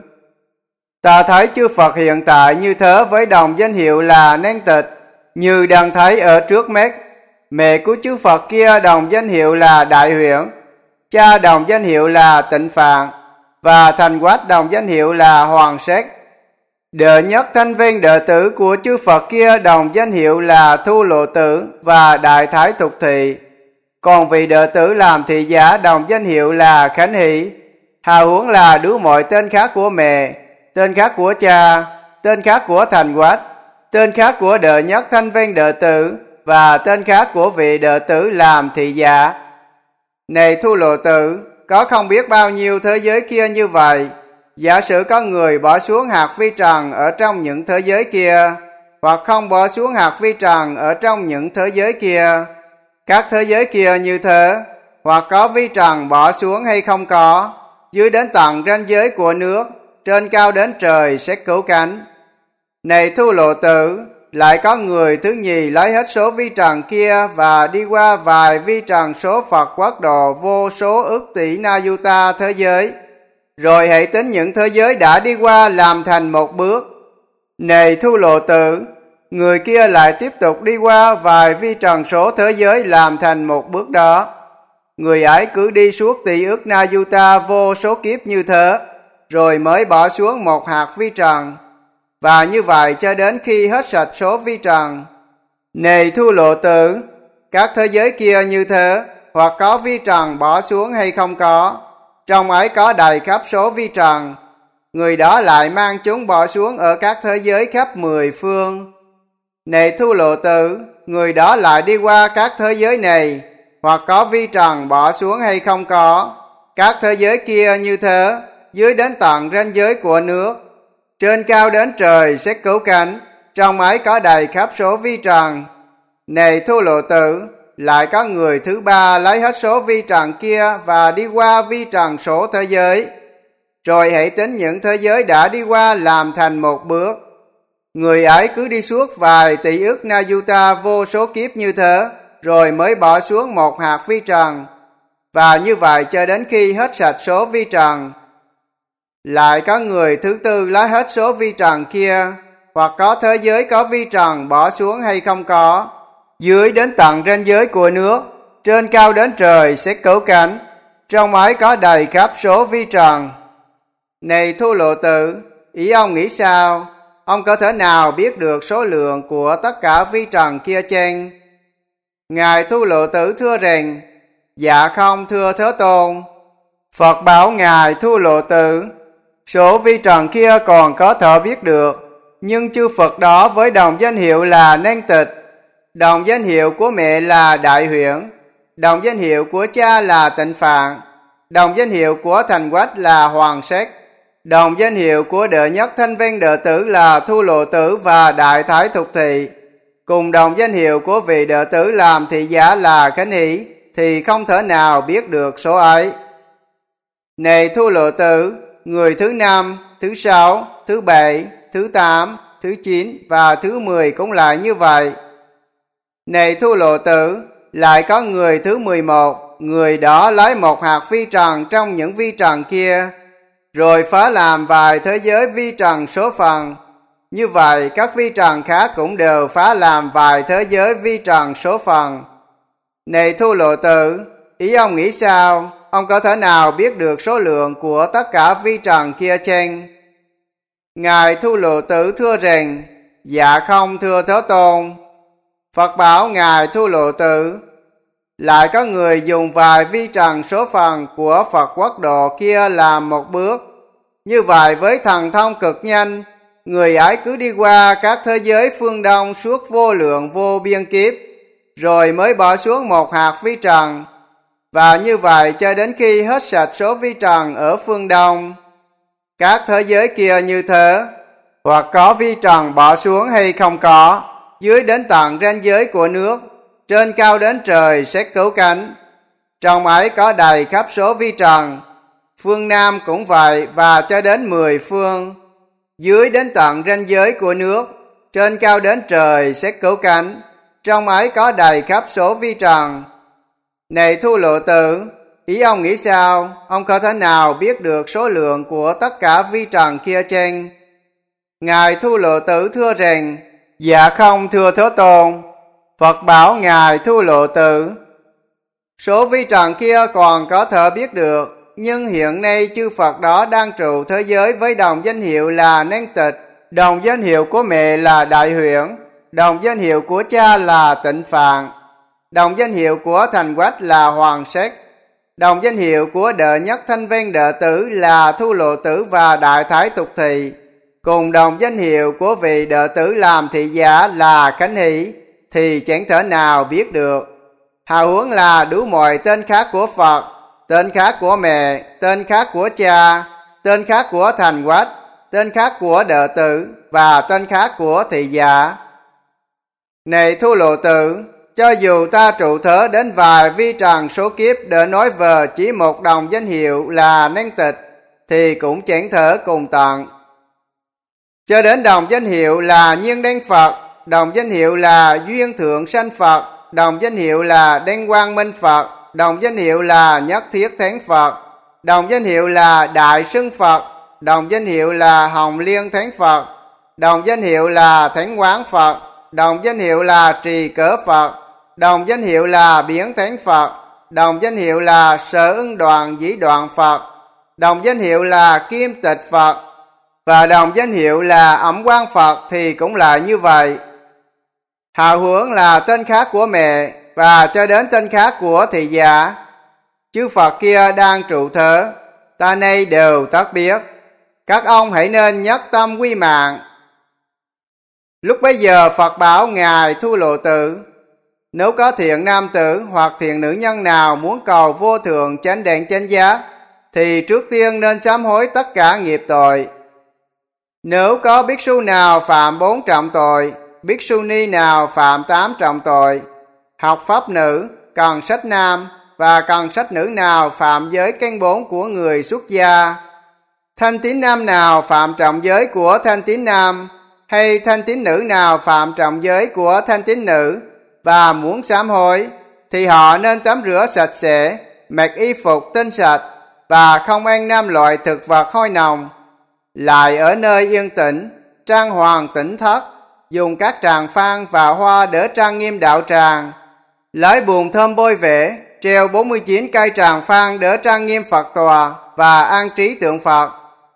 ta thấy chư Phật hiện tại như thế với đồng danh hiệu là Nan Tịch, như đang thấy ở trước mắt. Mẹ của chư Phật kia đồng danh hiệu là Đại Huyễn, cha đồng danh hiệu là Tịnh Phạn, và Thành Quách đồng danh hiệu là Hoàng Sát. Đệ nhất thanh văn đệ tử của chư Phật kia đồng danh hiệu là Thu Lộ Tử và Đại Thái Thục Thị. Còn vị đệ tử làm thị giả đồng danh hiệu là Khánh Hỷ. Hào huống là đứa mọi tên khác của mẹ, tên khác của cha, tên khác của Thành Quách, tên khác của đệ nhất thanh văn đệ tử và tên khác của vị đệ tử làm thị giả. Này Thu Lộ Tử, có không biết bao nhiêu thế giới kia như vậy. Giả sử có người bỏ xuống hạt vi trần ở trong những thế giới kia, hoặc không bỏ xuống hạt vi trần ở trong những thế giới kia, các thế giới kia như thế, hoặc có vi trần bỏ xuống hay không có, dưới đến tận ranh giới của nước, trên cao đến trời xét cứu cánh. Này Thu Lộ Tử, lại có người thứ nhì lấy hết số vi trần kia và đi qua vài vi trần số Phật quốc độ vô số ức tỷ na yuta thế giới, rồi hãy tính những thế giới đã đi qua làm thành một bước. Này Thu Lộ Tử, người kia lại tiếp tục đi qua vài vi trần số thế giới làm thành một bước đó. Người ấy cứ đi suốt tỷ ức na yuta vô số kiếp như thế, rồi mới bỏ xuống một hạt vi trần, và như vậy cho đến khi hết sạch số vi trần. Này Thu Lộ Tử, các thế giới kia như thế, hoặc có vi trần bỏ xuống hay không có, trong ấy có đầy khắp số vi trần. Người đó lại mang chúng bỏ xuống ở các thế giới khắp mười phương. Này Thu Lộ Tử, người đó lại đi qua các thế giới này, hoặc có vi trần bỏ xuống hay không có, các thế giới kia như thế, dưới đến tận ranh giới của nước, trên cao đến trời xét cứu cánh, trong ấy có đầy khắp số vi trần. Này Thu Lộ Tử, lại có người thứ ba lấy hết số vi trần kia và đi qua vi trần số thế giới, rồi hãy tính những thế giới đã đi qua làm thành một bước. Người ấy cứ đi suốt vài tỷ ức na yuta vô số kiếp như thế, rồi mới bỏ xuống một hạt vi trần, và như vậy cho đến khi hết sạch số vi trần. Lại có người thứ tư lấy hết số vi trần kia, hoặc có thế giới có vi trần bỏ xuống hay không có, dưới đến tận ranh giới của nước, trên cao đến trời xét cứu cánh, trong ấy có đầy khắp số vi trần. Này Thu Lộ Tử, ý ông nghĩ sao? Ông có thể nào biết được số lượng của tất cả vi trần kia chăng? Ngài Thu Lộ Tử thưa rằng, dạ không thưa Thế Tôn. Phật bảo Ngài Thu Lộ Tử, số vi trần kia còn có thể biết được, nhưng chư Phật đó với đồng danh hiệu là Nan Tịch, đồng danh hiệu của mẹ là Đại Huyễn, đồng danh hiệu của cha là Tịnh Phạn, đồng danh hiệu của Thành Quách là Hoàng Sát, đồng danh hiệu của đệ nhất thanh văn đệ tử là Thu Lộ Tử và Đại Thái Thục Thị, cùng đồng danh hiệu của vị đệ tử làm thị giả là Khánh Hỷ, thì không thể nào biết được số ấy. Này Thu Lộ Tử, người thứ năm, thứ sáu, thứ bảy, thứ tám, thứ chín và thứ mười cũng lại như vậy. Này Thu Lộ Tử, lại có người thứ mười một, người đó lấy một hạt vi trần trong những vi trần kia, rồi phá làm vài thế giới vi trần số phần. Như vậy các vi trần khác cũng đều phá làm vài thế giới vi trần số phần. Này Thu Lộ Tử, ý ông nghĩ sao? Ông có thể nào biết được số lượng của tất cả vi trần kia chăng? Ngài Thu Lộ Tử thưa rằng, dạ không thưa Thế Tôn. Phật bảo Ngài Thu Lộ Tử, lại có người dùng vài vi trần số phần của Phật quốc độ kia làm một bước. Như vậy với thần thông cực nhanh, người ấy cứ đi qua các thế giới phương Đông suốt vô lượng vô biên kiếp, rồi mới bỏ xuống một hạt vi trần, và như vậy cho đến khi hết sạch số vi trần ở phương Đông. Các thế giới kia như thế, hoặc có vi trần bỏ xuống hay không có, dưới đến tận ranh giới của nước, trên cao đến trời sẽ cứu cánh. Trong ấy có đầy khắp số vi trần. Phương Nam cũng vậy, và cho đến mười phương, dưới đến tận ranh giới của nước, trên cao đến trời sẽ cứu cánh. Trong ấy có đầy khắp số vi trần. Này Thu Lộ Tử, ý ông nghĩ sao? Ông có thể nào biết được số lượng của tất cả vi trần kia chăng? Ngài Thu Lộ Tử thưa rằng, dạ không thưa Thế Tôn. Phật bảo Ngài Thu Lộ Tử, số vi trần kia còn có thể biết được, nhưng hiện nay chư Phật đó đang trụ thế giới với đồng danh hiệu là Năng Tịch, đồng danh hiệu của mẹ là Đại Huyễn, đồng danh hiệu của cha là Tịnh Phạn, đồng danh hiệu của Thành Quách là Hoàng Sắc, đồng danh hiệu của đệ nhất thanh văn đệ tử là Thu Lộ Tử và Đại Thái Tục Thị, cùng đồng danh hiệu của vị đệ tử làm thị giả là Khánh Hỷ, thì chẳng thể nào biết được. Hào huống là đủ mọi tên khác của Phật, tên khác của mẹ, tên khác của cha, tên khác của Thành Quách, tên khác của đệ tử và tên khác của thị giả. Này Thu Lộ Tử, cho dù ta trụ thế đến vài vi trần số kiếp để nói về chỉ một đồng danh hiệu là Năng Tịch, thì cũng chẳng thể cùng tận. Cho đến đồng danh hiệu là Nhiên Đăng Phật, đồng danh hiệu là Duyên Thượng Sanh Phật, đồng danh hiệu là Đăng Quang Minh Phật, đồng danh hiệu là Nhất Thiết Thắng Phật, đồng danh hiệu là Đại Xưng Phật, đồng danh hiệu là Hồng Liên Thắng Phật, đồng danh hiệu là Thánh Quán Phật, đồng danh hiệu là Trì Cỡ Phật, đồng danh hiệu là Biến Thắng Phật, đồng danh hiệu là Sở Ưng Đoạn Dĩ Đoạn Phật, đồng danh hiệu là Kim Tịch Phật, và đồng danh hiệu là Ẩm Quang Phật thì cũng là như vậy. Hào huống là tên khác của mẹ, và cho đến tên khác của thị giả. Chư Phật kia đang trụ thế, ta nay đều tất biết. Các ông hãy nên nhất tâm quy mạng. Lúc bấy giờ Phật bảo Ngài Thu Lộ Tử, nếu có thiện nam tử hoặc thiện nữ nhân nào muốn cầu vô thượng chánh đẳng chánh giác, thì trước tiên nên sám hối tất cả nghiệp tội. Nếu có bhikkhu su nào phạm bốn trọng tội, bhikkhu su ni nào phạm tám trọng tội, học pháp nữ, cần sách nam và cần sách nữ nào phạm giới căn bốn của người xuất gia, thanh tín nam nào phạm trọng giới của thanh tín nam, hay thanh tín nữ nào phạm trọng giới của thanh tín nữ, và muốn sám hối, thì họ nên tắm rửa sạch sẽ, mặc y phục tinh sạch, và không ăn năm loại thực vật hôi nồng, lại ở nơi yên tĩnh, trang hoàng tỉnh thất, dùng các tràng phan và hoa để trang nghiêm đạo tràng, lấy buồng thơm bôi vẽ, treo bốn mươi chín cây tràng phan để trang nghiêm Phật tòa và an trí tượng Phật,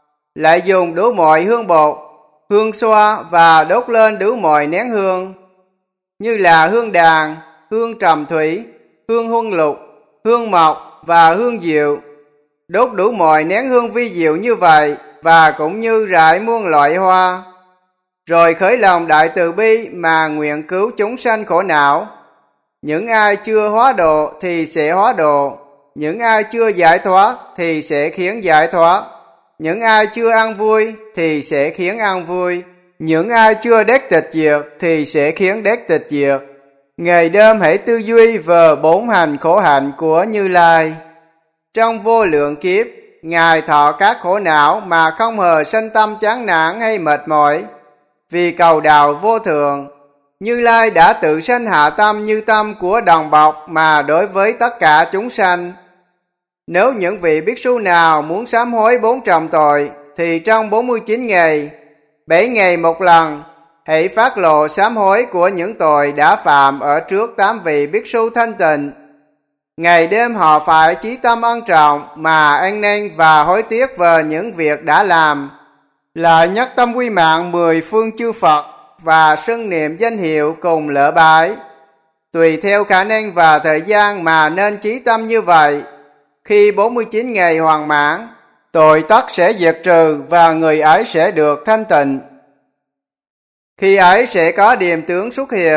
lại dùng đủ mọi hương bột, hương xoa và đốt lên đủ mọi nén hương, như là hương đàn, hương trầm thủy, hương huân lục, hương mộc và hương diệu. Đốt đủ mọi nén hương vi diệu như vậy, và cũng như rải muôn loại hoa, rồi khởi lòng đại từ bi mà nguyện cứu chúng sanh khổ não. Những ai chưa hóa độ thì sẽ hóa độ, những ai chưa giải thoát thì sẽ khiến giải thoát, những ai chưa ăn vui thì sẽ khiến ăn vui, những ai chưa đắc tịch diệt thì sẽ khiến đắc tịch diệt. Ngày đêm hãy tư duy về bốn hành khổ hạnh của Như Lai. Trong vô lượng kiếp, Ngài thọ các khổ não mà không hề sanh tâm chán nản hay mệt mỏi. Vì cầu đạo vô thượng, Như Lai đã tự sanh hạ tâm như tâm của đồng bọc mà đối với tất cả chúng sanh. Nếu những vị bhikkhu su nào muốn sám hối bốn trọng tội, thì trong bốn mươi chín ngày, bảy ngày một lần, hãy phát lộ sám hối của những tội đã phạm ở trước tám vị bhikkhu su thanh tịnh. Ngày đêm họ phải chí tâm ân trọng mà ăn năn và hối tiếc về những việc đã làm, lại nhất tâm quy mạng mười phương chư Phật và xưng niệm danh hiệu cùng lễ bái. Tùy theo khả năng và thời gian mà nên chí tâm như vậy. Khi bốn mươi chín ngày hoàn mãn, tội tất sẽ diệt trừ và người ấy sẽ được thanh tịnh. Khi ấy sẽ có điềm tướng xuất hiện,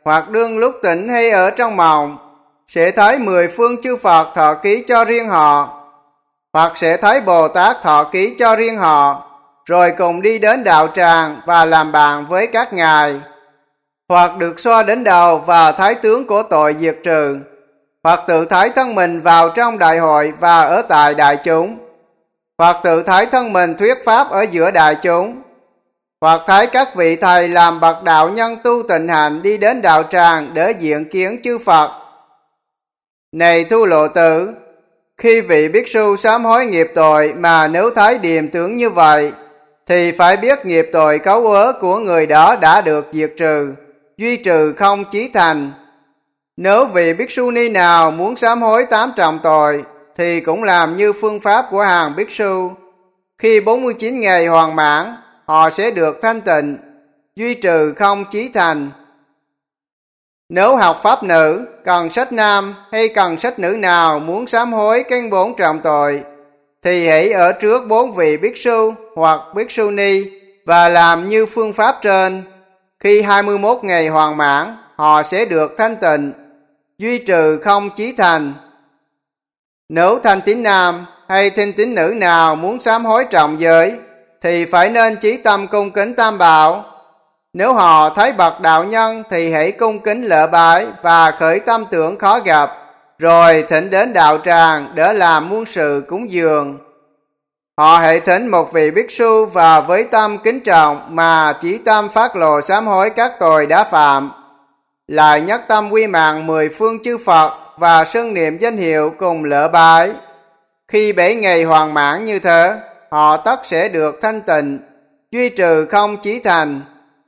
hoặc đương lúc tỉnh hay ở trong mộng, sẽ thấy mười phương chư Phật thọ ký cho riêng họ, hoặc sẽ thấy Bồ Tát thọ ký cho riêng họ, rồi cùng đi đến đạo tràng và làm bạn với các ngài, hoặc được xoa đến đầu và thấy tướng của tội diệt trừ, hoặc tự thấy thân mình vào trong đại hội và ở tại đại chúng, hoặc tự thấy thân mình thuyết pháp ở giữa đại chúng, hoặc thấy các vị thầy làm bậc đạo nhân tu tịnh hạnh đi đến đạo tràng để diện kiến chư Phật. Này Thu Lộ Tử, khi vị Bhikkhu sư sám hối nghiệp tội mà nếu thấy điềm tướng như vậy, thì phải biết nghiệp tội cấu uớ của người đó đã được diệt trừ, duy trừ không chí thành. Nếu vị Bhikkhu sư ni nào muốn sám hối tám trọng tội, thì cũng làm như phương pháp của hàng Bhikkhu sư. Khi bốn mươi chín ngày hoàn mãn, họ sẽ được thanh tịnh, duy trừ không chí thành. Nếu học pháp nữ, cần sách nam hay cần sách nữ nào muốn sám hối căn bốn trọng tội, thì hãy ở trước bốn vị Bhikkhu sư hoặc Bhikkhu sư ni và làm như phương pháp trên. Khi hai mươi mốt ngày hoàn mãn, họ sẽ được thanh tịnh, duy trừ không chí thành. Nếu thanh tín nam hay thanh tín nữ nào muốn sám hối trọng giới, thì phải nên chí tâm cung kính Tam Bảo. Nếu họ thấy bậc đạo nhân thì hãy cung kính lễ bái và khởi tâm tưởng khó gặp, rồi thỉnh đến đạo tràng để làm muôn sự cúng dường. Họ hãy thỉnh một vị Bhikkhu sư và với tâm kính trọng mà chí tâm phát lộ sám hối các tội đã phạm, lại nhất tâm quy mạng mười phương chư Phật và xưng niệm danh hiệu cùng lễ bái. Khi bảy ngày hoàn mãn như thế, họ tất sẽ được thanh tịnh, duy trừ không chí thành.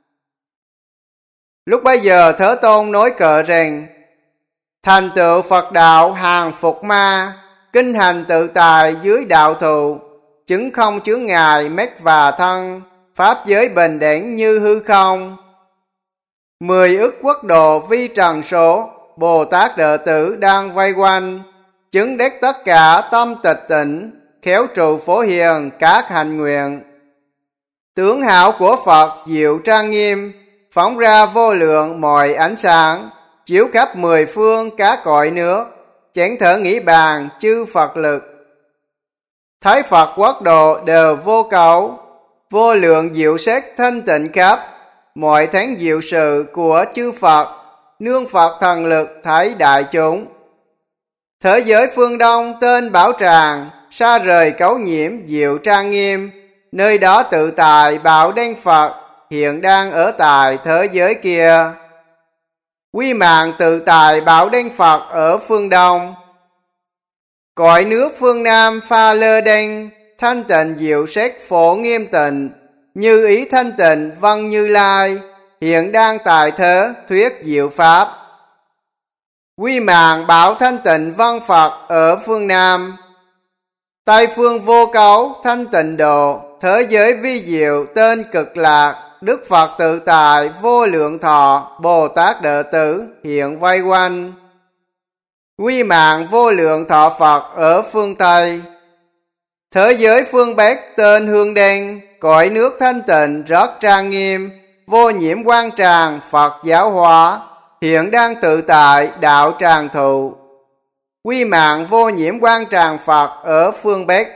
Lúc bấy giờ Thế Tôn nói cợ rằng: thành tựu Phật đạo hàng phục ma, kinh hành tự tại dưới đạo thụ, chứng không chướng ngại mét và thân, pháp giới bình đẳng như hư không. Mười ức quốc độ vi trần số, Bồ Tát đệ tử đang vây quanh, chứng đắc tất cả tâm tịch tịnh, khéo trụ phổ hiền các hành nguyện. Tướng hảo của Phật diệu trang nghiêm, phóng ra vô lượng mọi ánh sáng, chiếu khắp mười phương các cõi nước, chẳng thể nghĩ bàn chư Phật lực. Thấy Phật quốc độ đều vô cấu, vô lượng diệu sắc thanh tịnh khắp, mọi thánh diệu sự của chư Phật, nương Phật thần lực thấy đại chúng. Thế giới phương Đông tên Bảo Tràng, xa rời cấu nhiễm diệu trang nghiêm, nơi đó tự tại Bảo Đăng Phật, hiện đang ở tại thế giới kia. Quy mạng tự tại Bảo Đăng Phật ở phương Đông. Cõi nước phương Nam Pha Lơ Đăng, thanh tịnh diệu sắc phổ nghiêm tịnh, như ý thanh tịnh Văn Như Lai, hiện đang tại thế thuyết diệu pháp. Quy mạng Bảo thanh tịnh Văn Phật ở phương Nam. Tây phương vô cấu thanh tịnh độ, thế giới vi diệu tên Cực Lạc, Đức Phật tự tại vô lượng thọ, Bồ Tát đệ tử hiện vây quanh. Quy mạng vô lượng thọ Phật ở phương Tây. Thế giới phương Bắc tên Hương Đăng, cõi nước thanh tịnh rất trang nghiêm, vô nhiễm quang tràng Phật giáo hóa, hiện đang tự tại đạo tràng thụ. Quy mạng vô nhiễm quang tràng Phật ở phương Bắc.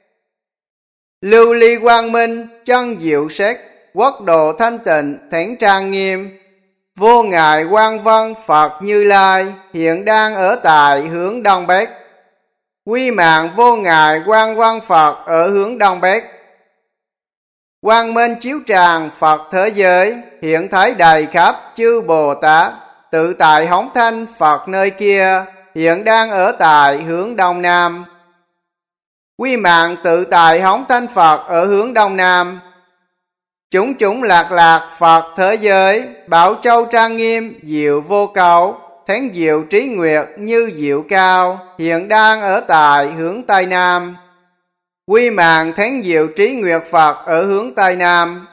Lưu ly quang minh chân diệu sắc, quốc độ thanh tịnh thánh trang nghiêm, vô ngại quang vân Phật Như Lai, hiện đang ở tại hướng Đông Bắc. Quy mạng vô ngại quang vân Phật ở hướng Đông Bắc. Quang minh chiếu tràng Phật thế giới, hiện thấy đầy khắp chư Bồ Tát, tự tại hống thanh Phật nơi kia, hiện đang ở tại hướng Đông Nam. Quy mạng tự tại hống thanh Phật ở hướng Đông Nam. Chúng chúng lạc lạc Phật thế giới, Bảo Châu trang nghiêm diệu vô cấu, thánh diệu trí nguyệt như diệu cao, hiện đang ở tại hướng Tây Nam. Quy mạng thánh diệu trí nguyệt Phật ở hướng Tây Nam.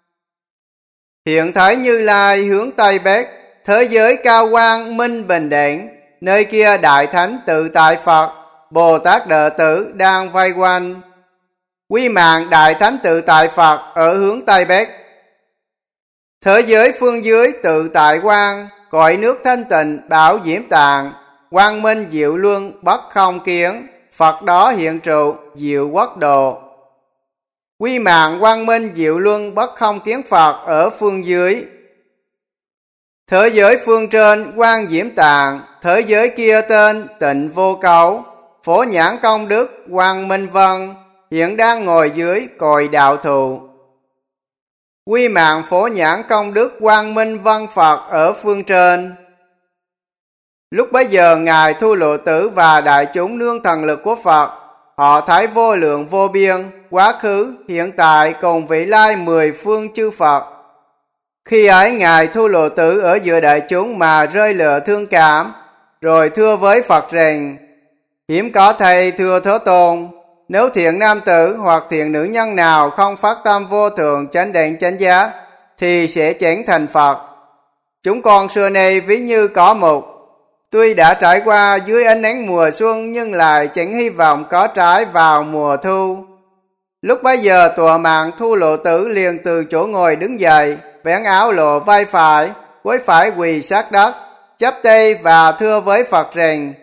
Hiện thấy Như Lai hướng Tây Bắc, thế giới cao quang minh bình đẳng, nơi kia đại thánh tự tại Phật, Bồ Tát đệ tử đang vây quanh. Quy mạng đại thánh tự tại Phật ở hướng Tây Bắc. Thế giới phương dưới tự tại quang, cõi nước thanh tịnh bảo diễm tạng, quang minh diệu luân bất không kiến, Phật đó hiện trụ diệu quốc độ. Quy mạng quang minh diệu luân bất không kiến Phật ở phương dưới. Thế giới phương trên quang diễm tạng, thế giới kia tên tịnh vô cấu, phổ nhãn công đức quang minh vân, hiện đang ngồi dưới cội đạo thụ. Quy mạng phổ nhãn công đức quang minh vân Phật ở phương trên. Lúc bấy giờ Ngài Thu Lộ Tử và đại chúng nương thần lực của Phật, họ thấy vô lượng vô biên, quá khứ, hiện tại cùng vị lai mười phương chư Phật. Khi ấy Ngài Thu Lộ Tử ở giữa đại chúng mà rơi lệ thương cảm, rồi thưa với Phật rằng: Hiếm có thầy thưa Thế Tôn, nếu thiện nam tử hoặc thiện nữ nhân nào không phát tâm vô thượng chánh đẳng chánh giác, thì sẽ chẳng thành Phật. Chúng con xưa nay ví như cỏ mục, tuy đã trải qua dưới ánh nắng mùa xuân nhưng lại chẳng hy vọng có trái vào mùa thu. Lúc bấy giờ tọa mạng Thu Lộ Tử liền từ chỗ ngồi đứng dậy, vén áo lộ vai phải, với phải quỳ sát đất, chắp tay và thưa với Phật rằng: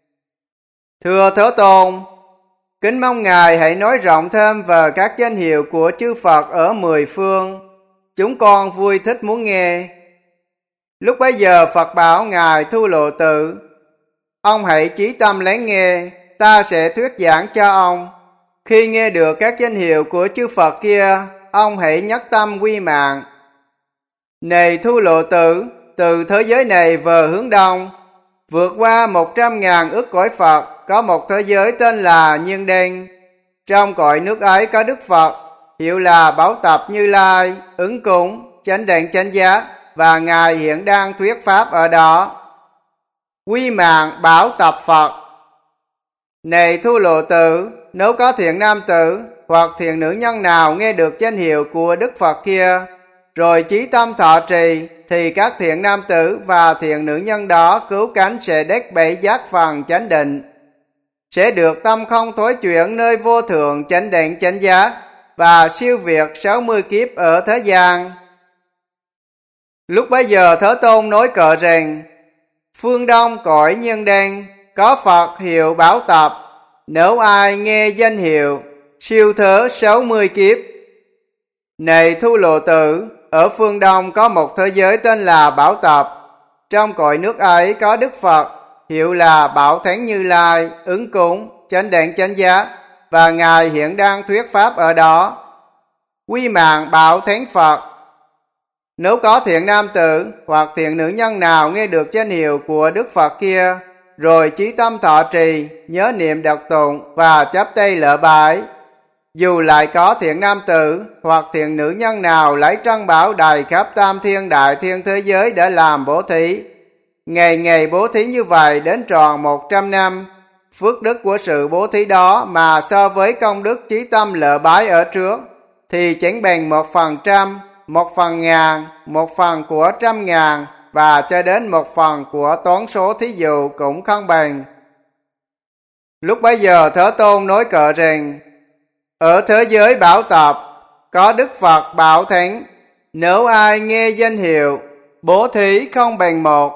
Thưa Thế Tôn, kính mong Ngài hãy nói rộng thêm về các danh hiệu của chư Phật ở mười phương. Chúng con vui thích muốn nghe. Lúc bấy giờ Phật bảo Ngài Thu Lộ Tử: Ông hãy chí tâm lắng nghe, ta sẽ thuyết giảng cho ông. Khi nghe được các danh hiệu của chư Phật kia, ông hãy nhất tâm quy mạng. Này Thu Lộ Tử, từ thế giới này về hướng đông, vượt qua một trăm ngàn ức cõi Phật, có một thế giới tên là Nhiên Đen. Trong cõi nước ấy có Đức Phật, hiệu là Bảo Tập Như Lai, ứng cúng, chánh đẳng chánh giác, và Ngài hiện đang thuyết pháp ở đó. Quy mạng Bảo Tập Phật. Này Thu Lộ Tử, nếu có thiện nam tử hoặc thiện nữ nhân nào nghe được danh hiệu của Đức Phật kia, rồi chí tâm thọ trì, thì các thiện nam tử và thiện nữ nhân đó cứu cánh sẽ đắc bảy giác phần chánh định, sẽ được tâm không thối chuyển nơi vô thượng chánh đẳng chánh giác, và siêu việt sáu mươi kiếp ở thế gian. Lúc bấy giờ Thế Tôn nói cờ rằng: Phương đông cõi Nhân Đen có Phật hiệu Bảo Tập, nếu ai nghe danh hiệu, siêu thế sáu mươi kiếp. Này Thu Lộ Tử, ở phương đông có một thế giới tên là Bảo Tập. Trong cõi nước ấy có Đức Phật, hiệu là Bảo Thắng Như Lai, ứng cúng, chánh đẳng chánh giác, và Ngài hiện đang thuyết pháp ở đó. Quy mạng Bảo Thắng Phật. Nếu có thiện nam tử hoặc thiện nữ nhân nào nghe được danh hiệu của Đức Phật kia, rồi chí tâm thọ trì, nhớ niệm đọc tụng và chắp tay lễ bái, dù lại có thiện nam tử hoặc thiện nữ nhân nào lấy trân bảo đầy khắp tam thiên đại thiên thế giới để làm bố thí, ngày ngày bố thí như vậy đến tròn một trăm năm, phước đức của sự bố thí đó mà so với công đức chí tâm lễ bái ở trước, thì chẳng bằng một phần trăm, một phần ngàn, một phần của trăm ngàn, và cho đến một phần của toán số thí dụ cũng không bằng. Lúc bấy giờ Thế Tôn nói cờ rằng: Ở thế giới Bảo Tập có Đức Phật Bảo Thắng, nếu ai nghe danh hiệu, bố thí không bằng một.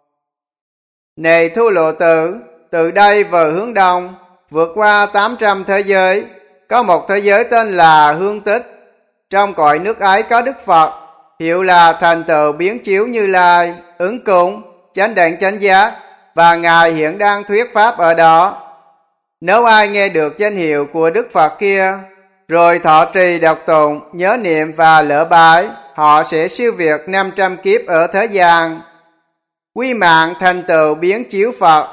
Này Thu Lộ Tử, từ đây về hướng đông, vượt qua tám trăm thế giới, có một thế giới tên là Hương Tích. Trong cõi nước ấy có Đức Phật, hiệu là Thành Tựu Biến Chiếu Như Lai, ứng cúng, chánh đẳng chánh giác, và Ngài hiện đang thuyết pháp ở đó. Nếu ai nghe được danh hiệu của Đức Phật kia, rồi thọ trì đọc tụng, nhớ niệm và lễ bái, họ sẽ siêu việt năm trăm kiếp ở thế gian. Quy mạng Thành Tựu Biến Chiếu Phật.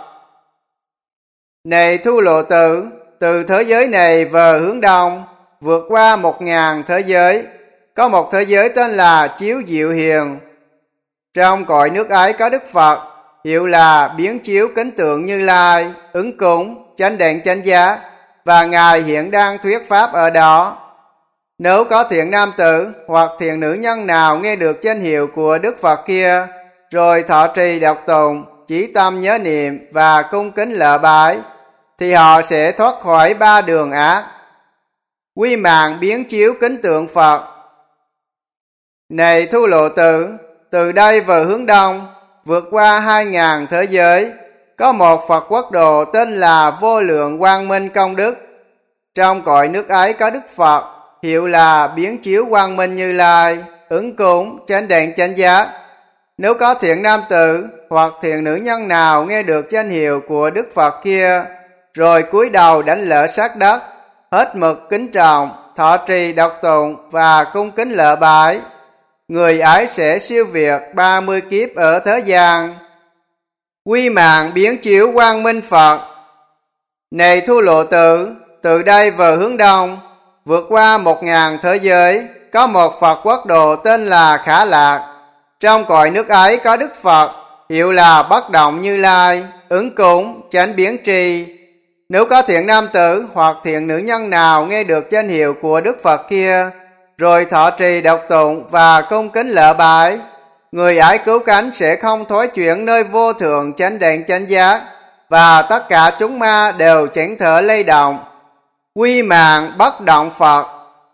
Này Thu Lộ Tử, từ thế giới này về hướng đông, vượt qua một ngàn thế giới, có một thế giới tên là Chiếu Diệu Hiền. Trong cõi nước ấy có Đức Phật, hiệu là Biến Chiếu Kính Tượng Như Lai, ứng cúng, chánh đẳng chánh giác, và Ngài hiện đang thuyết pháp ở đó. Nếu có thiện nam tử hoặc thiện nữ nhân nào nghe được danh hiệu của Đức Phật kia, rồi thọ trì đọc tụng, chí tâm nhớ niệm và cung kính lễ bái, thì họ sẽ thoát khỏi ba đường ác. Quy mạng Biến Chiếu Kính Tượng Phật. Này Thu Lộ Tử, từ đây về hướng đông, vượt qua hai ngàn thế giới, có một Phật quốc độ tên là Vô Lượng Quang Minh Công Đức. Trong cõi nước ấy có Đức Phật, hiệu là Biến Chiếu Quang Minh Như Lai, ứng cúng, chánh đảnh chánh giác. Nếu có thiện nam tử hoặc thiện nữ nhân nào nghe được danh hiệu của Đức Phật kia, rồi cúi đầu đánh lễ sát đất, hết mực kính trọng, thọ trì đọc tụng và cung kính lễ bái, người ấy sẽ siêu việt ba mươi kiếp ở thế gian. Quy mạng biến chiếu quang minh Phật. Này Thu Lộ Tử, từ đây về hướng đông, vượt qua một ngàn thế giới, có một Phật quốc độ tên là Khả Lạc. Trong cõi nước ấy có Đức Phật, hiệu là Bất Động Như Lai, ứng cúng, chánh biến tri. Nếu có thiện nam tử hoặc thiện nữ nhân nào nghe được danh hiệu của Đức Phật kia, rồi thọ trì đọc tụng và cung kính lễ bái, người ấy cứu cánh sẽ không thối chuyển nơi vô thượng chánh đảnh chánh giác, và tất cả chúng ma đều chẳng thể lay động. Quy mạng Bất Động Phật.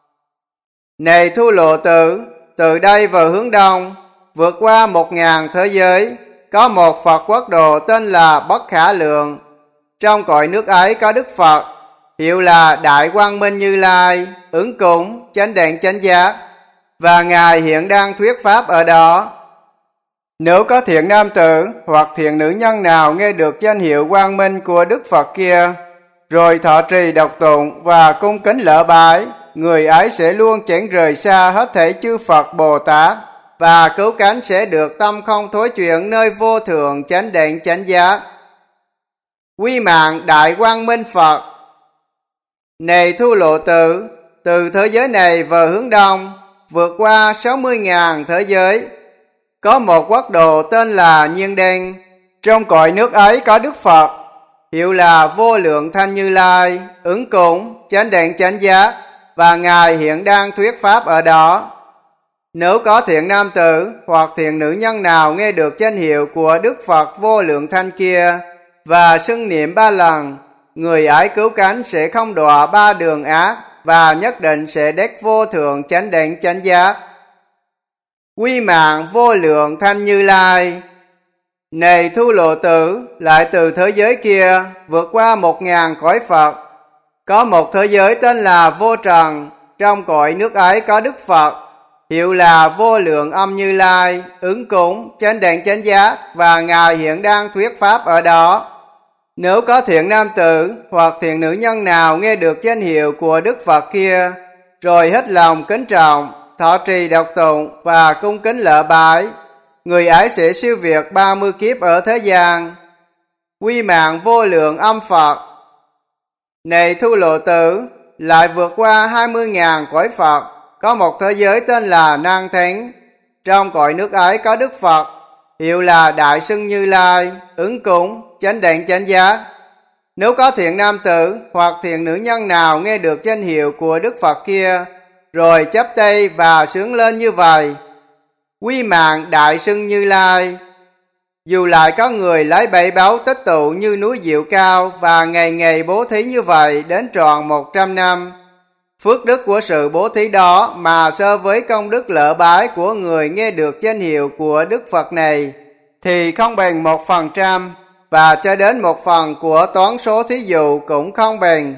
Này Thu Lộ Tử, từ đây về hướng đông, vượt qua một ngàn thế giới, có một Phật quốc độ tên là Bất Khả Lượng. Trong cõi nước ấy có Đức Phật, hiệu là Đại Quang Minh Như Lai, ứng cúng, chánh đảnh chánh giác, và Ngài hiện đang thuyết pháp ở đó. Nếu có thiện nam tử hoặc thiện nữ nhân nào nghe được danh hiệu quang minh của Đức Phật kia, rồi thọ trì đọc tụng và cung kính lễ bái, người ấy sẽ luôn chẳng rời xa hết thảy chư Phật Bồ Tát, và cứu cánh sẽ được tâm không thối chuyển nơi vô thượng chánh đảnh chánh giác. Quy mạng Đại Quang Minh Phật. Này Thu Lộ Tử, từ thế giới này về hướng đông, vượt qua sáu mươi ngàn thế giới, có một quốc độ tên là Nhiên Đen. Trong cõi nước ấy có Đức Phật, hiệu là Vô Lượng Thanh Như Lai, ứng cúng, chánh đảnh chánh giác, và Ngài hiện đang thuyết pháp ở đó. Nếu có thiện nam tử hoặc thiện nữ nhân nào nghe được danh hiệu của Đức Phật Vô Lượng Thanh kia và xưng niệm ba lần, người ấy cứu cánh sẽ không đọa ba đường ác, và nhất định sẽ đắc vô thượng chánh đảnh chánh giác. Quy mạng Vô Lượng Thanh Như Lai. Này Thu Lộ Tử, lại từ thế giới kia vượt qua một ngàn cõi Phật, có một thế giới tên là Vô Trần. Trong cõi nước ấy có Đức Phật, hiệu là Vô Lượng Âm Như Lai, ứng cúng, chánh đảnh chánh giác, và Ngài hiện đang thuyết pháp ở đó. Nếu có thiện nam tử hoặc thiện nữ nhân nào nghe được danh hiệu của Đức Phật kia, rồi hết lòng kính trọng, thọ trì đọc tụng và cung kính lễ bái, người ấy sẽ siêu việt ba mươi kiếp ở thế gian. Quy mạng Vô Lượng Âm Phật. Này Thu Lộ Tử, lại vượt qua hai mươi ngàn cõi Phật, có một thế giới tên là Nan Thánh. Trong cõi nước ấy có Đức Phật, hiệu là Đại Xưng Như Lai, ứng cúng, chánh đảnh chánh giác. Nếu có thiện nam tử hoặc thiện nữ nhân nào nghe được danh hiệu của Đức Phật kia, rồi chắp tay và sướng lên như vậy: Quy mạng Đại Xưng Như Lai. Dù lại có người lấy bảy báu tích tụ như núi Diệu Cao và ngày ngày bố thí như vậy đến tròn một trăm năm, phước đức của sự bố thí đó mà so với công đức lễ bái của người nghe được danh hiệu của Đức Phật này thì không bằng một phần trăm, và cho đến một phần của toán số thí dụ cũng không bằng.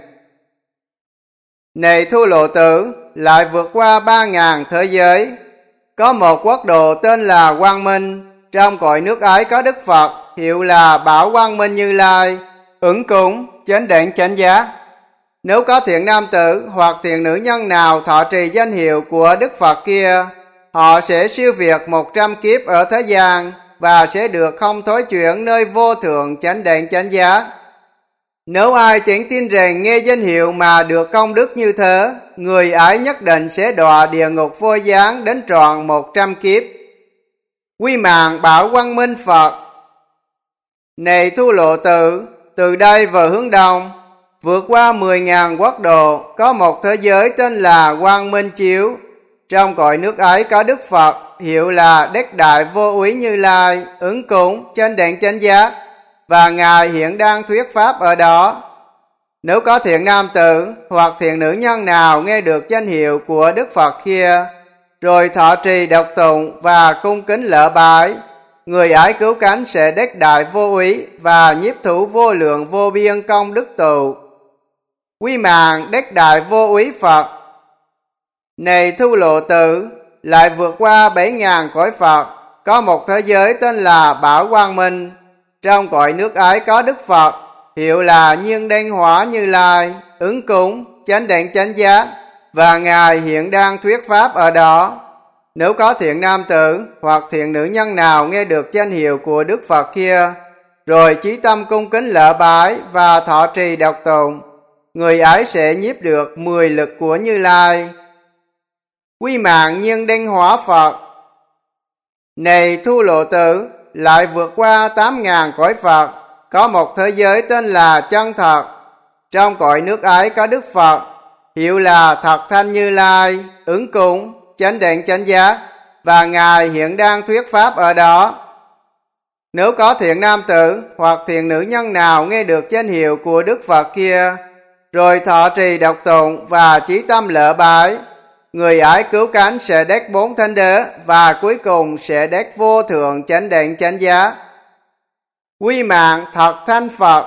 Này Thu Lộ Tử, lại vượt qua ba ngàn thế giới, có một quốc độ tên là Quang Minh. Trong cõi nước ấy có Đức Phật, hiệu là Bảo Quang Minh Như Lai, ứng cúng, chánh đảnh chánh giác. Nếu có thiện nam tử hoặc thiện nữ nhân nào thọ trì danh hiệu của Đức Phật kia, họ sẽ siêu việt một trăm kiếp ở thế gian, và sẽ được không thối chuyển nơi vô thượng chánh đảnh chánh giác. Nếu ai chẳng tin rằng nghe danh hiệu mà được công đức như thế, người ấy nhất định sẽ đọa địa ngục vô gián đến tròn một trăm kiếp. Quy mạng Bảo Quang Minh Phật. Này Thu Lộ Tử, từ đây về hướng đông, vượt qua mười ngàn quốc độ, có một thế giới tên là Quang Minh Chiếu. Trong cõi nước ấy có Đức Phật, hiệu là Đắc Đại Vô Úy Như Lai, ứng cúng, chánh đảnh chánh giác, và Ngài hiện đang thuyết pháp ở đó. Nếu có thiện nam tử hoặc thiện nữ nhân nào nghe được danh hiệu của Đức Phật kia, rồi thọ trì đọc tụng và cung kính lễ bái, người ấy cứu cánh sẽ đắc đại vô úy và nhiếp thủ vô lượng vô biên công đức tụ. Quy mạng đắc đại vô úy Phật. Này Thu Lộ Tử, lại vượt qua bảy ngàn cõi Phật, có một thế giới tên là Bảo Quang Minh. Trong cõi nước ấy có Đức Phật, hiệu là Nhiên Đăng Hóa Như Lai, ứng cúng, chánh đẳng chánh giác, và Ngài hiện đang thuyết pháp ở đó. Nếu có thiện nam tử hoặc thiện nữ nhân nào nghe được danh hiệu của Đức Phật kia, rồi chí tâm cung kính lễ bái và thọ trì đọc tụng, người ấy sẽ nhiếp được mười lực của Như Lai. Quy mạng Nhiên Đăng Hóa Phật. Này Thu Lộ Tử, lại vượt qua tám ngàn cõi Phật, có một thế giới tên là Chân Thật. Trong cõi nước ấy có Đức Phật, hiệu là Thật Thanh Như Lai, ứng cúng, chánh đẳng chánh giác, và Ngài hiện đang thuyết pháp ở đó. Nếu có thiện nam tử hoặc thiện nữ nhân nào nghe được danh hiệu của Đức Phật kia, rồi thọ trì đọc tụng và chí tâm lễ bái, người ấy cứu cánh sẽ đắc bốn thánh đế và cuối cùng sẽ đắc vô thượng chánh đẳng chánh giác. Quy mạng Thật Thanh Phật.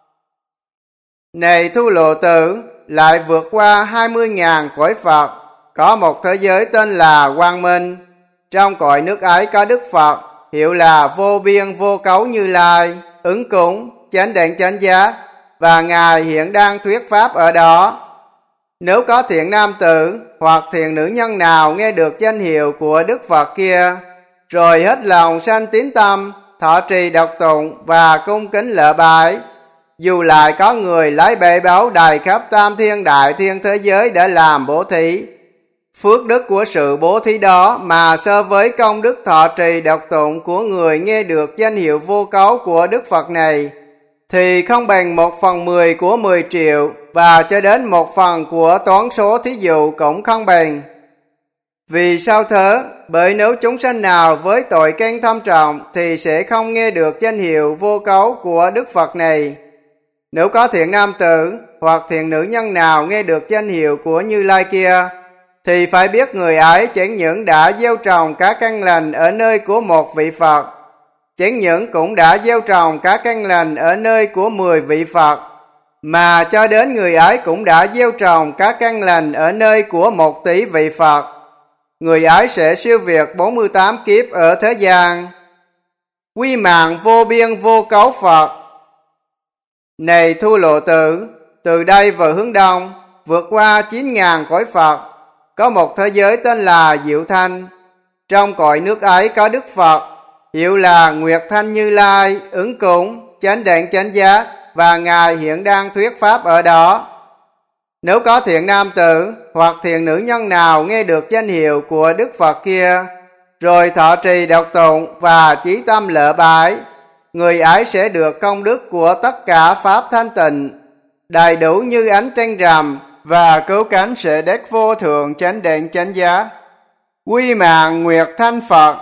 Này Thu Lộ Tử, lại vượt qua hai mươi ngàn cõi Phật, có một thế giới tên là Quang Minh. Trong cõi nước ấy có Đức Phật, hiệu là Vô Biên Vô Cấu Như Lai, ứng cúng, chánh đẳng chánh giác, và Ngài hiện đang thuyết pháp ở đó. Nếu có thiện nam tử hoặc thiện nữ nhân nào nghe được danh hiệu của Đức Phật kia, rồi hết lòng sanh tín tâm, thọ trì đọc tụng và cung kính lễ bái, dù lại có người lấy bể báu đầy khắp tam thiên đại thiên thế giới để làm bố thí, phước đức của sự bố thí đó mà so với công đức thọ trì đọc tụng của người nghe được danh hiệu vô cấu của Đức Phật này, thì không bằng một phần mười của mười triệu, và cho đến một phần của toán số thí dụ cũng không bằng. Vì sao thế? Bởi nếu chúng sanh nào với tội căn thâm trọng thì sẽ không nghe được danh hiệu vô cấu của Đức Phật này. Nếu có thiện nam tử hoặc thiện nữ nhân nào nghe được danh hiệu của Như Lai kia, thì phải biết người ấy chẳng những đã gieo trồng các căn lành ở nơi của một vị Phật, chẳng những cũng đã gieo trồng các căn lành ở nơi của mười vị Phật, mà cho đến người ấy cũng đã gieo trồng các căn lành ở nơi của một tỷ vị Phật. Người ấy sẽ siêu việt bốn mươi tám kiếp ở thế gian. Quy mạng Vô Biên Vô Cấu Phật. Này Thu Lộ Tử, từ đây vào hướng đông, vượt qua chín ngàn cõi Phật, có một thế giới tên là Diệu Thanh. Trong cõi nước ấy có Đức Phật, hiệu là Nguyệt Thanh Như Lai, ứng cúng, chánh đẳng chánh giác, và Ngài hiện đang thuyết pháp ở đó. Nếu có thiện nam tử hoặc thiện nữ nhân nào nghe được danh hiệu của Đức Phật kia, rồi thọ trì đọc tụng và chí tâm lễ bái, người ấy sẽ được công đức của tất cả pháp thanh tịnh, đầy đủ như ánh trăng rằm, và cứu cánh sẽ đắc vô thượng chánh đẳng chánh giác. Quy mạng Nguyệt Thanh Phật.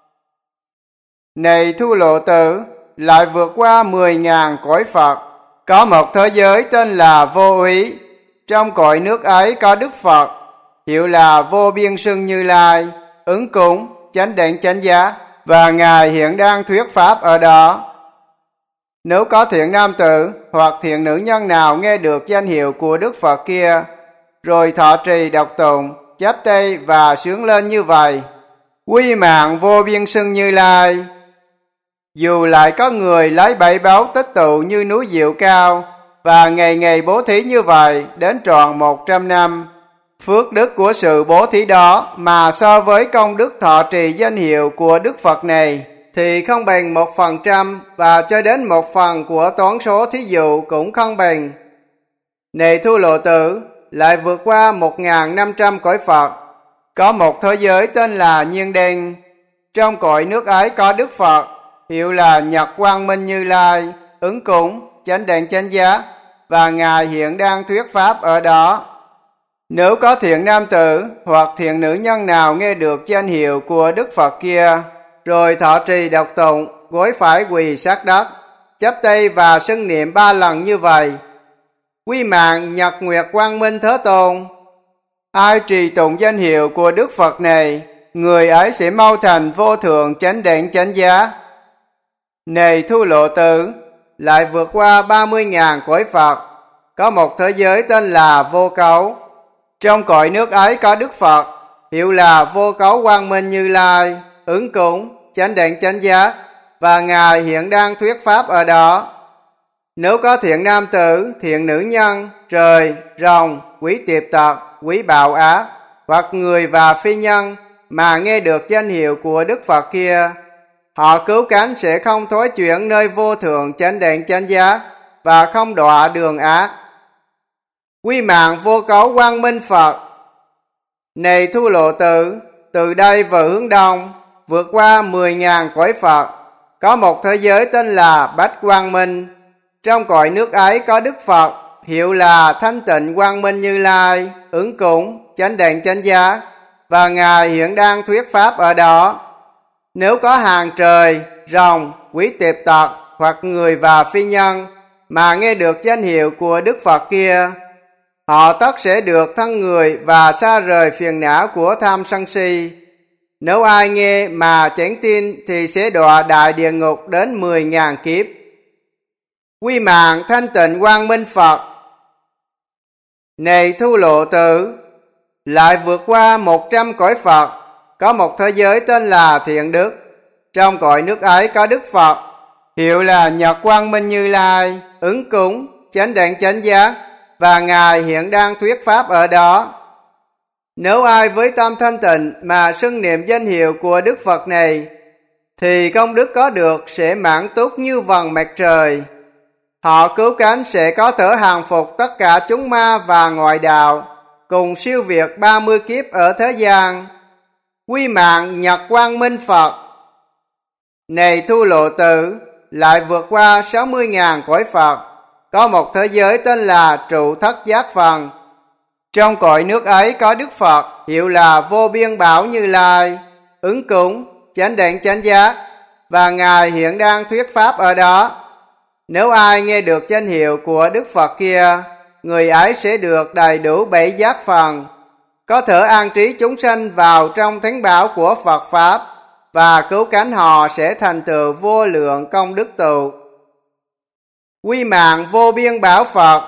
Này Thu Lộ Tử, lại vượt qua mười ngàn cõi Phật, có một thế giới tên là Vô Úy. Trong cõi nước ấy có Đức Phật, hiệu là Vô Biên Xưng Như Lai, ứng cúng, chánh đẳng chánh giác, và Ngài hiện đang thuyết pháp ở đó. Nếu có thiện nam tử hoặc thiện nữ nhân nào nghe được danh hiệu của Đức Phật kia, rồi thọ trì đọc tụng, chắp tay và sướng lên như vậy: Quy mạng Vô Biên Xưng Như Lai. Dù lại có người lấy bảy báu tích tụ như núi Diệu cao, và ngày ngày bố thí như vậy đến tròn một trăm năm, phước đức của sự bố thí đó mà so với công đức thọ trì danh hiệu của Đức Phật này thì không bằng một phần trăm, và cho đến một phần của toán số thí dụ cũng không bằng. Này Thu Lộ Tử, lại vượt qua một ngàn năm trăm cõi Phật, có một thế giới tên là Nhiên Đăng. Trong cõi nước ấy có Đức Phật, hiệu là Nhật Quang Minh Như Lai, ứng cúng, chánh đẳng chánh giác, và Ngài hiện đang thuyết pháp ở đó. Nếu có thiện nam tử hoặc thiện nữ nhân nào nghe được danh hiệu của Đức Phật kia, rồi thọ trì đọc tụng, gối phải quỳ sát đất, chắp tay và xưng niệm ba lần như vậy: Quy mạng Nhật Nguyệt Quang Minh Thế Tôn. Ai trì tụng danh hiệu của Đức Phật này người ấy sẽ mau thành vô thượng chánh đẳng chánh giác. Này Thu Lộ Tử, lại vượt qua ba mươi ngàn cõi Phật, có một thế giới tên là Vô Cấu. Trong cõi nước ấy có Đức Phật, hiệu là Vô Cấu Quang Minh Như Lai, ứng cúng, chánh đẳng chánh giác, và Ngài hiện đang thuyết pháp ở đó. Nếu có thiện nam tử, thiện nữ nhân, trời, rồng, quý tiệp tật, quý bạo ác, hoặc người và phi nhân mà nghe được danh hiệu của Đức Phật kia, họ cứu cánh sẽ không thối chuyển nơi vô thượng chánh đẳng chánh giác và không đọa đường ác. Quy mạng Vô Cấu Quang Minh Phật. Này Thu Lộ Tử, từ đây về hướng đông, vượt qua mười ngàn cõi Phật, có một thế giới tên là Bách Quang Minh. Trong cõi nước ấy có Đức Phật, hiệu là Thanh Tịnh Quang Minh Như Lai, ứng cúng, chánh đẳng chánh giác, và Ngài hiện đang thuyết pháp ở đó. Nếu có hàng trời, rồng, quý tiệp tật, hoặc người và phi nhân mà nghe được danh hiệu của Đức Phật kia, họ tất sẽ được thân người và xa rời phiền não của tham sân si. Nếu ai nghe mà chẳng tin thì sẽ đọa đại địa ngục đến mười ngàn kiếp. Quy mạng Thanh Tịnh Quang Minh Phật. Này Thu Lộ Tử, lại vượt qua một trăm cõi Phật, có một thế giới tên là Thiện Đức. Trong cõi nước ấy có Đức Phật, hiệu là Nhật Quang Minh Như Lai, ứng cúng, chánh đẳng chánh giác, và Ngài hiện đang thuyết pháp ở đó. Nếu ai với tâm thanh tịnh mà xưng niệm danh hiệu của Đức Phật này, thì công đức có được sẽ mãn túc như vầng mặt trời. Họ cứu cánh sẽ có thể hàng phục tất cả chúng ma và ngoại đạo, cùng siêu việt ba mươi kiếp ở thế gian. Quy mạng Nhật Quang Minh Phật. Này Thu Lộ Tử, lại vượt qua sáu mươi ngàn cõi Phật, có một thế giới tên là Trụ Thất Giác Phần. Trong cõi nước ấy có Đức Phật, hiệu là Vô Biên Bảo Như Lai, ứng cúng, chánh đẳng chánh giác, và Ngài hiện đang thuyết pháp ở đó. Nếu ai nghe được danh hiệu của Đức Phật kia, người ấy sẽ được đầy đủ bảy giác phần, có thể an trí chúng sanh vào trong thánh bảo của Phật Pháp, và cứu cánh họ sẽ thành tựu vô lượng công đức tụ. Quy mạng Vô Biên Bảo Phật.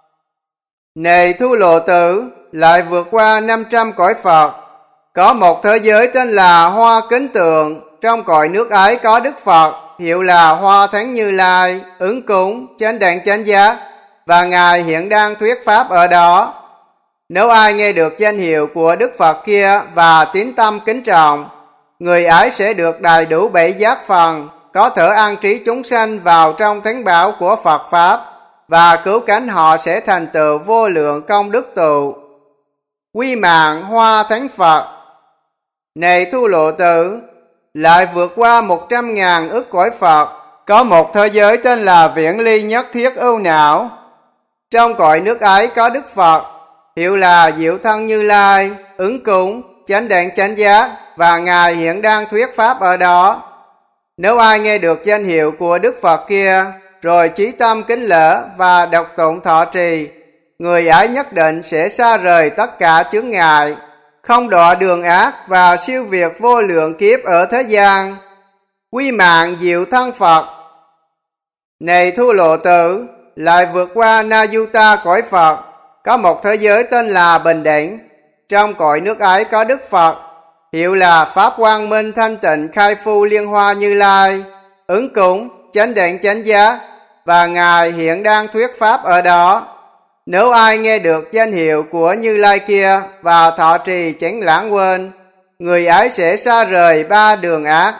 Này Thu Lộ Tử, lại vượt qua năm trăm cõi Phật, có một thế giới tên là Hoa Kính Tượng. Trong cõi nước ấy có Đức Phật, hiệu là Hoa Thắng Như Lai, ứng cúng, chánh đẳng chánh giác, và Ngài hiện đang thuyết pháp ở đó. Nếu ai nghe được danh hiệu của Đức Phật kia và tín tâm kính trọng, người ấy sẽ được đầy đủ bảy giác phần, có thể an trí chúng sanh vào trong thánh bảo của Phật Pháp, và cứu cánh họ sẽ thành tựu vô lượng công đức tụ. Quy mạng Hoa Thánh Phật. Này Thu Lộ Tử, lại vượt qua một trăm ngàn ức cõi Phật, có một thế giới tên là Viễn Ly Nhất Thiết Ưu Não. Trong cõi nước ấy có Đức Phật, hiệu là Diệu Thân Như Lai, ứng cúng, chánh đẳng chánh giác, và Ngài hiện đang thuyết pháp ở đó. Nếu ai nghe được danh hiệu của Đức Phật kia, rồi chí tâm kính lễ và đọc tụng thọ trì, người ấy nhất định sẽ xa rời tất cả chướng ngại, không đọa đường ác và siêu việt vô lượng kiếp ở thế gian. Quy mạng Diệu Thân Phật. Này Thu Lộ Tử, lại vượt qua Na Du Ta cõi Phật, có một thế giới tên là Bình Đẳng. Trong cõi nước ấy có Đức Phật, hiệu là Pháp Quang Minh Thanh Tịnh Khai Phu Liên Hoa Như Lai, ứng cúng, chánh đẳng chánh giác, và Ngài hiện đang thuyết pháp ở đó. Nếu ai nghe được danh hiệu của Như Lai kia và thọ trì chánh lãng quên, người ấy sẽ xa rời ba đường ác.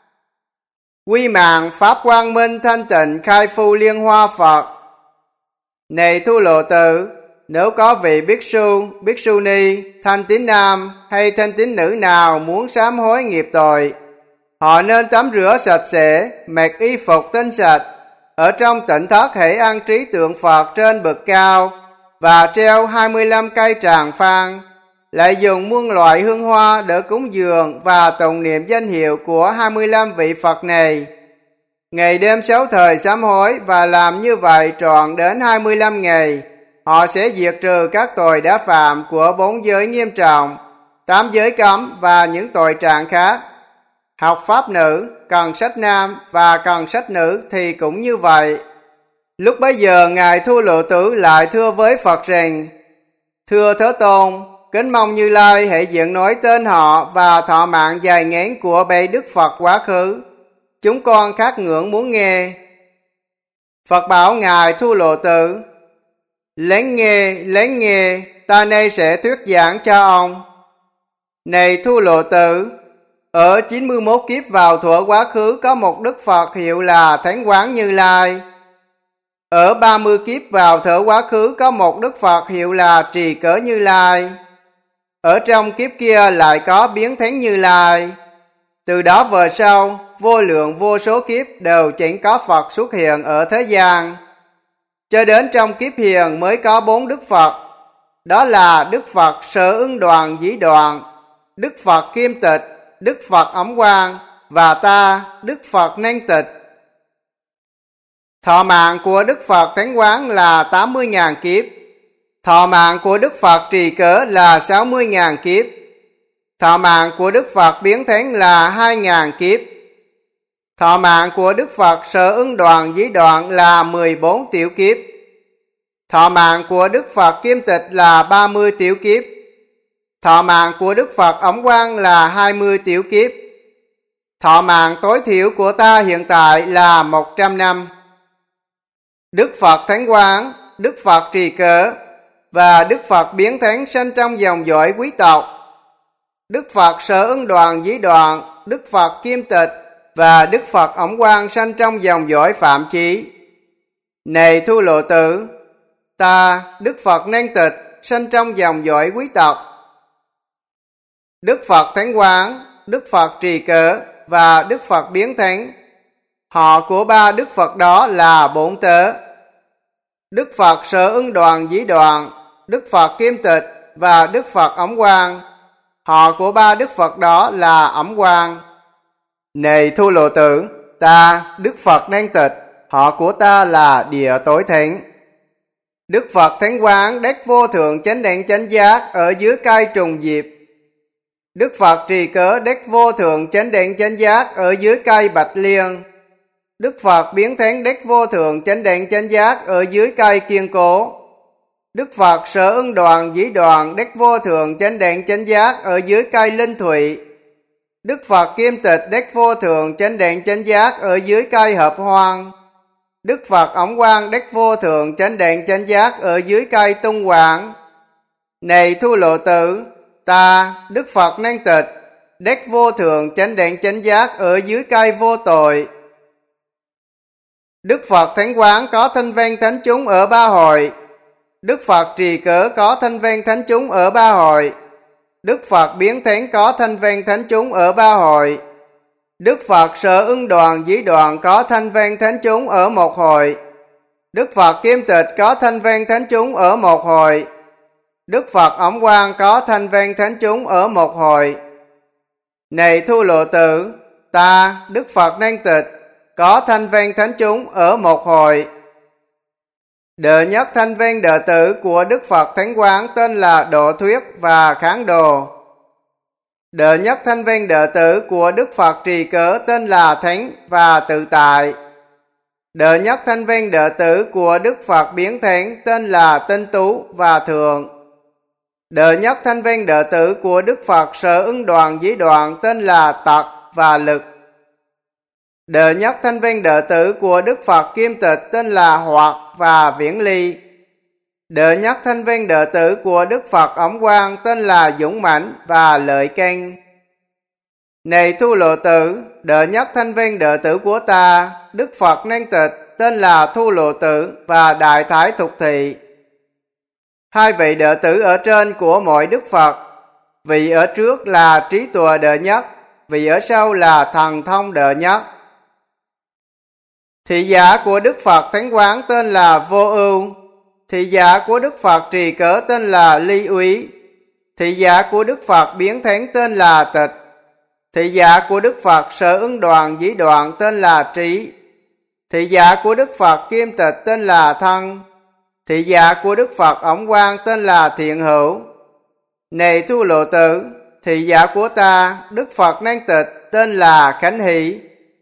Quy mạng Pháp Quang Minh Thanh Tịnh Khai Phu Liên Hoa Phật. Này Thu Lộ Tử, nếu có vị Bhikksu, Bhikshuni, thanh tín nam hay thanh tín nữ nào muốn sám hối nghiệp tội, họ nên tắm rửa sạch sẽ, mặc y phục tinh sạch, ở trong tịnh thất hãy an trí tượng Phật trên bậc cao và treo hai mươi lăm cây tràng phan, lại dùng muôn loại hương hoa để cúng dường và tụng niệm danh hiệu của hai mươi lăm vị Phật này. Ngày đêm sáu thời sám hối và làm như vậy trọn đến hai mươi lăm ngày, họ sẽ diệt trừ các tội đã phạm của bốn giới nghiêm trọng, tám giới cấm và những tội trạng khác. Học pháp nữ, cần sách nam và cần sách nữ thì cũng như vậy. Lúc bấy giờ Ngài Thu Lộ Tử lại thưa với Phật rằng: Thưa Thế Tôn, kính mong Như Lai hãy diện nói tên họ và thọ mạng dài ngén của bầy Đức Phật quá khứ. Chúng con khát ngưỡng muốn nghe. Phật bảo Ngài Thu Lộ Tử: Lắng nghe, lắng nghe, ta nay sẽ thuyết giảng cho ông. Này Thu Lộ Tử, ở chín mươi mốt kiếp vào thuở quá khứ có một Đức Phật hiệu là Thánh Quán Như Lai. Ở ba mươi kiếp vào thuở quá khứ có một Đức Phật hiệu là Trì Cỡ Như Lai. Ở trong kiếp kia lại có Biến Thánh Như Lai. Từ đó về sau, vô lượng vô số kiếp đều chẳng có Phật xuất hiện ở thế gian. Cho đến trong kiếp hiền mới có bốn Đức Phật. Đó là Đức Phật Sở Ứng Đoàn Dĩ Đoạn, Đức Phật Kim Tịch, Đức Phật Ấm Quang và ta, Đức Phật Năng Tịch. Thọ mạng của Đức Phật Thánh Quán là tám mươi nghìn kiếp. Thọ mạng của Đức Phật Trì Cỡ là sáu mươi nghìn kiếp. Thọ mạng của Đức Phật Biến Thánh là hai nghìn kiếp. Thọ mạng của Đức Phật Sở Ứng Đoàn Dĩ Đoạn là mười bốn tiểu kiếp. Thọ mạng của Đức Phật Kim Tịch là ba mươi tiểu kiếp. Thọ mạng của Đức Phật Ấm Quang là hai mươi tiểu kiếp. Thọ mạng tối thiểu của ta hiện tại là một trăm năm. Đức Phật Thánh Quán, Đức Phật Trì Cỡ và Đức Phật Biến Thánh sanh trong dòng dõi quý tộc. Đức Phật Sở Ứng Đoàn Dĩ Đoạn, Đức Phật Kim Tịch và Đức Phật Ổng Quang sanh trong dòng dõi Phạm Chí. Này Thu Lộ Tử, ta, Đức Phật Năng Tịch, sanh trong dòng dõi quý tộc. Đức Phật Thánh Quán, Đức Phật Trì Cỡ và Đức Phật Biến Thánh, họ của ba Đức Phật đó là bốn tớ. Đức Phật Sở Ứng Đoàn Dĩ Đoạn, Đức Phật Kim Tịch và Đức Phật Ổng Quang, họ của ba Đức Phật đó là Ổng Quang. Này Thu Lộ Tử, ta, Đức Phật Năng Tịch, họ của ta là Địa Tối Thánh. Đức Phật Thánh Quán đắc vô thượng chánh đẳng chánh giác ở dưới cây trùng diệp. Đức Phật Trì Cỡ đắc vô thượng chánh đẳng chánh giác ở dưới cây bạch liên. Đức Phật Biến Thánh đắc vô thượng chánh đẳng chánh giác ở dưới cây kiên cố. Đức Phật Sở Ứng Đoàn Dĩ Đoạn đắc vô thượng chánh đẳng chánh giác ở dưới cây linh thủy. Đức Phật Kim Tịch đắc vô thượng chánh đẳng chánh giác ở dưới cây hợp hoang. Đức Phật Ổng Quang đắc vô thượng chánh đẳng chánh giác ở dưới cây tung quảng. Này Thu Lộ Tử, ta, Đức Phật Năng Tịch, đắc vô thượng chánh đẳng chánh giác ở dưới cây vô tội. Đức Phật Thánh Quán có thanh văn thánh chúng ở ba hội. Đức Phật Trì Cỡ có thanh văn thánh chúng ở ba hội. Đức Phật Biến Thánh có thanh văn thánh chúng ở ba hội. Đức Phật Sở Ứng Đoàn Dĩ Đoạn có thanh văn thánh chúng ở một hội. Đức Phật Kim Tịch có thanh văn thánh chúng ở một hội. Đức Phật Ổng Quang có thanh văn thánh chúng ở một hội. Này Thu Lộ Tử, ta, Đức Phật Năng Tịch, có thanh văn thánh chúng ở một hội. Đệ nhất thanh văn đệ tử của Đức Phật Thánh Quán tên là Độ Thuyết và Kháng Đồ. Đệ nhất thanh văn đệ tử của Đức Phật Trì Cỡ tên là Thánh và Tự Tại. Đệ nhất thanh văn đệ tử của Đức Phật Biến Thánh tên là Tinh Tú và Thượng. Đệ nhất thanh văn đệ tử của Đức Phật Sở Ứng Đoàn Dĩ Đoạn tên là Tật và Lực. Đệ nhất thanh văn đệ tử của Đức Phật Kim Tịch tên là Hoạt và Viễn Ly. Đệ nhất thanh văn đệ tử của Đức Phật Ổng Quang tên là Dũng Mãnh và Lợi Canh. Này Thu Lộ Tử, đệ nhất thanh văn đệ tử của ta, Đức Phật Năng Tịch, tên là Thu Lộ Tử và Đại Thái Thục Thị. Hai vị đệ tử ở trên của mỗi Đức Phật, vị ở trước là Trí Tuệ đệ nhất, vị ở sau là Thần Thông đệ nhất. Thị giả của Đức Phật Thánh Quán tên là Vô Ưu. Thị giả của Đức Phật Trì Cỡ tên là Ly Úy. Thị giả của Đức Phật Biến Thánh tên là Tịch. Thị giả của Đức Phật Sở Ứng Đoàn Dĩ Đoạn tên là Trí. Thị giả của Đức Phật Kim Tịch tên là Thân. Thị giả của Đức Phật Ổng Quang tên là Thiện Hữu. Này Thu Lộ Tử, thị giả của ta, Đức Phật Năng Tịch, tên là Khánh Hỷ.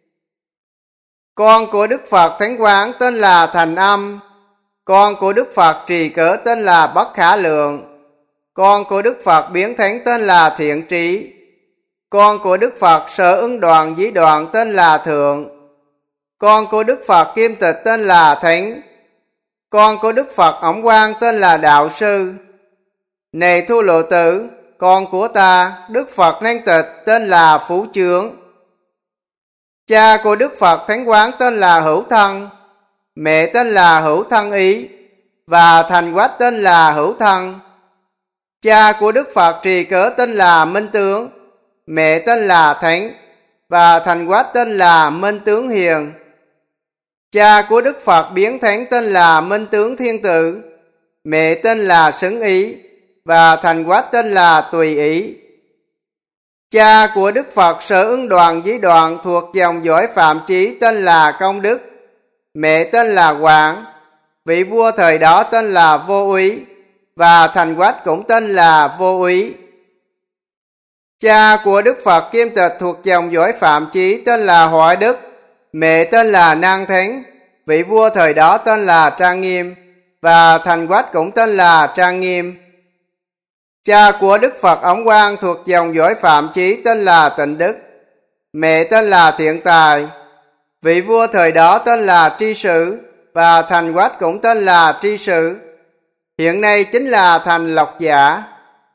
Con của Đức Phật Thánh Quán tên là Thành Âm. Con của Đức Phật Trì Cỡ tên là Bất Khả Lượng. Con của Đức Phật Biến Thánh tên là Thiện Trí. Con của Đức Phật Sở Ứng Đoàn Dĩ Đoạn tên là Thượng. Con của Đức Phật Kim Tịch tên là Thánh. Con của Đức Phật Ổng Quang tên là Đạo Sư. Này Thu Lộ Tử, con của ta, Đức Phật Năng Tịch, tên là Phú Chướng. Cha của Đức Phật Thánh Quán tên là Hữu Thân. Mẹ tên là Hữu Thân Ý. Và Thành Quách tên là Hữu Thân. Cha của Đức Phật Trì Cỡ tên là Minh Tướng. Mẹ tên là Thánh. Và Thành Quách tên là Minh Tướng Hiền. Cha của Đức Phật Biến Thánh tên là Minh Tướng Thiên Tử. Mẹ tên là Xứng Ý. Và Thành Quách tên là Tùy Ý. Cha của Đức Phật Sở Ứng Đoàn Dĩ Đoạn thuộc dòng dõi Phạm Chí tên là Công Đức. Mẹ tên là Quảng. Vị vua thời đó tên là Vô Úy. Và Thành Quách cũng tên là Vô Úy. Cha của Đức Phật Kim Tịch thuộc dòng dõi Phạm Chí tên là Hoại Đức. Mẹ tên là Năng Thánh. Vị vua thời đó tên là Trang Nghiêm. Và Thành Quách cũng tên là Trang Nghiêm. Cha của Đức Phật Ổng Quang thuộc dòng dõi Phạm Chí tên là Tịnh Đức. Mẹ tên là Thiện Tài. Vị vua thời đó tên là Tri Sử. Và Thành Quách cũng tên là Tri Sử. Hiện nay chính là Thành Lộc Giả.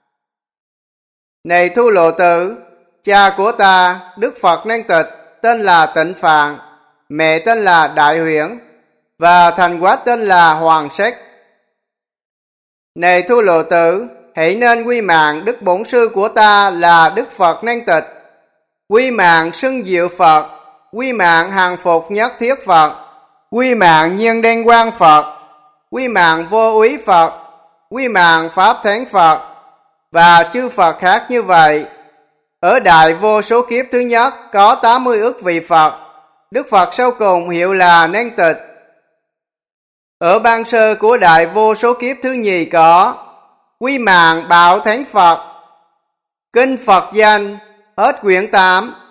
Này Thu Lộ Tử, cha của ta, Đức Phật Năng Tịch, tên là Tịnh Phạn. Mẹ tên là Đại Huyễn. Và Thành Quách tên là Hoàng Sách. Này Thu Lộ Tử, hãy nên quy mạng Đức Bổn Sư của ta là Đức Phật Năng Tịch. Quy mạng Xưng Diệu Phật. Quy mạng Hàng Phục Nhất Thiết Phật. Quy mạng Nhiên Đen Quang Phật. Quy mạng Vô Úy Phật. Quy mạng Pháp Thánh Phật. Và chư Phật khác như vậy. Ở đại vô số kiếp thứ nhất có tám mươi ức vị Phật. Đức Phật sau cùng hiệu là Năng Tịch. Ở ban sơ của đại vô số kiếp thứ nhì có Quy mạng Bảo Thánh Phật. Kinh Phật Danh. Hết quyển tám.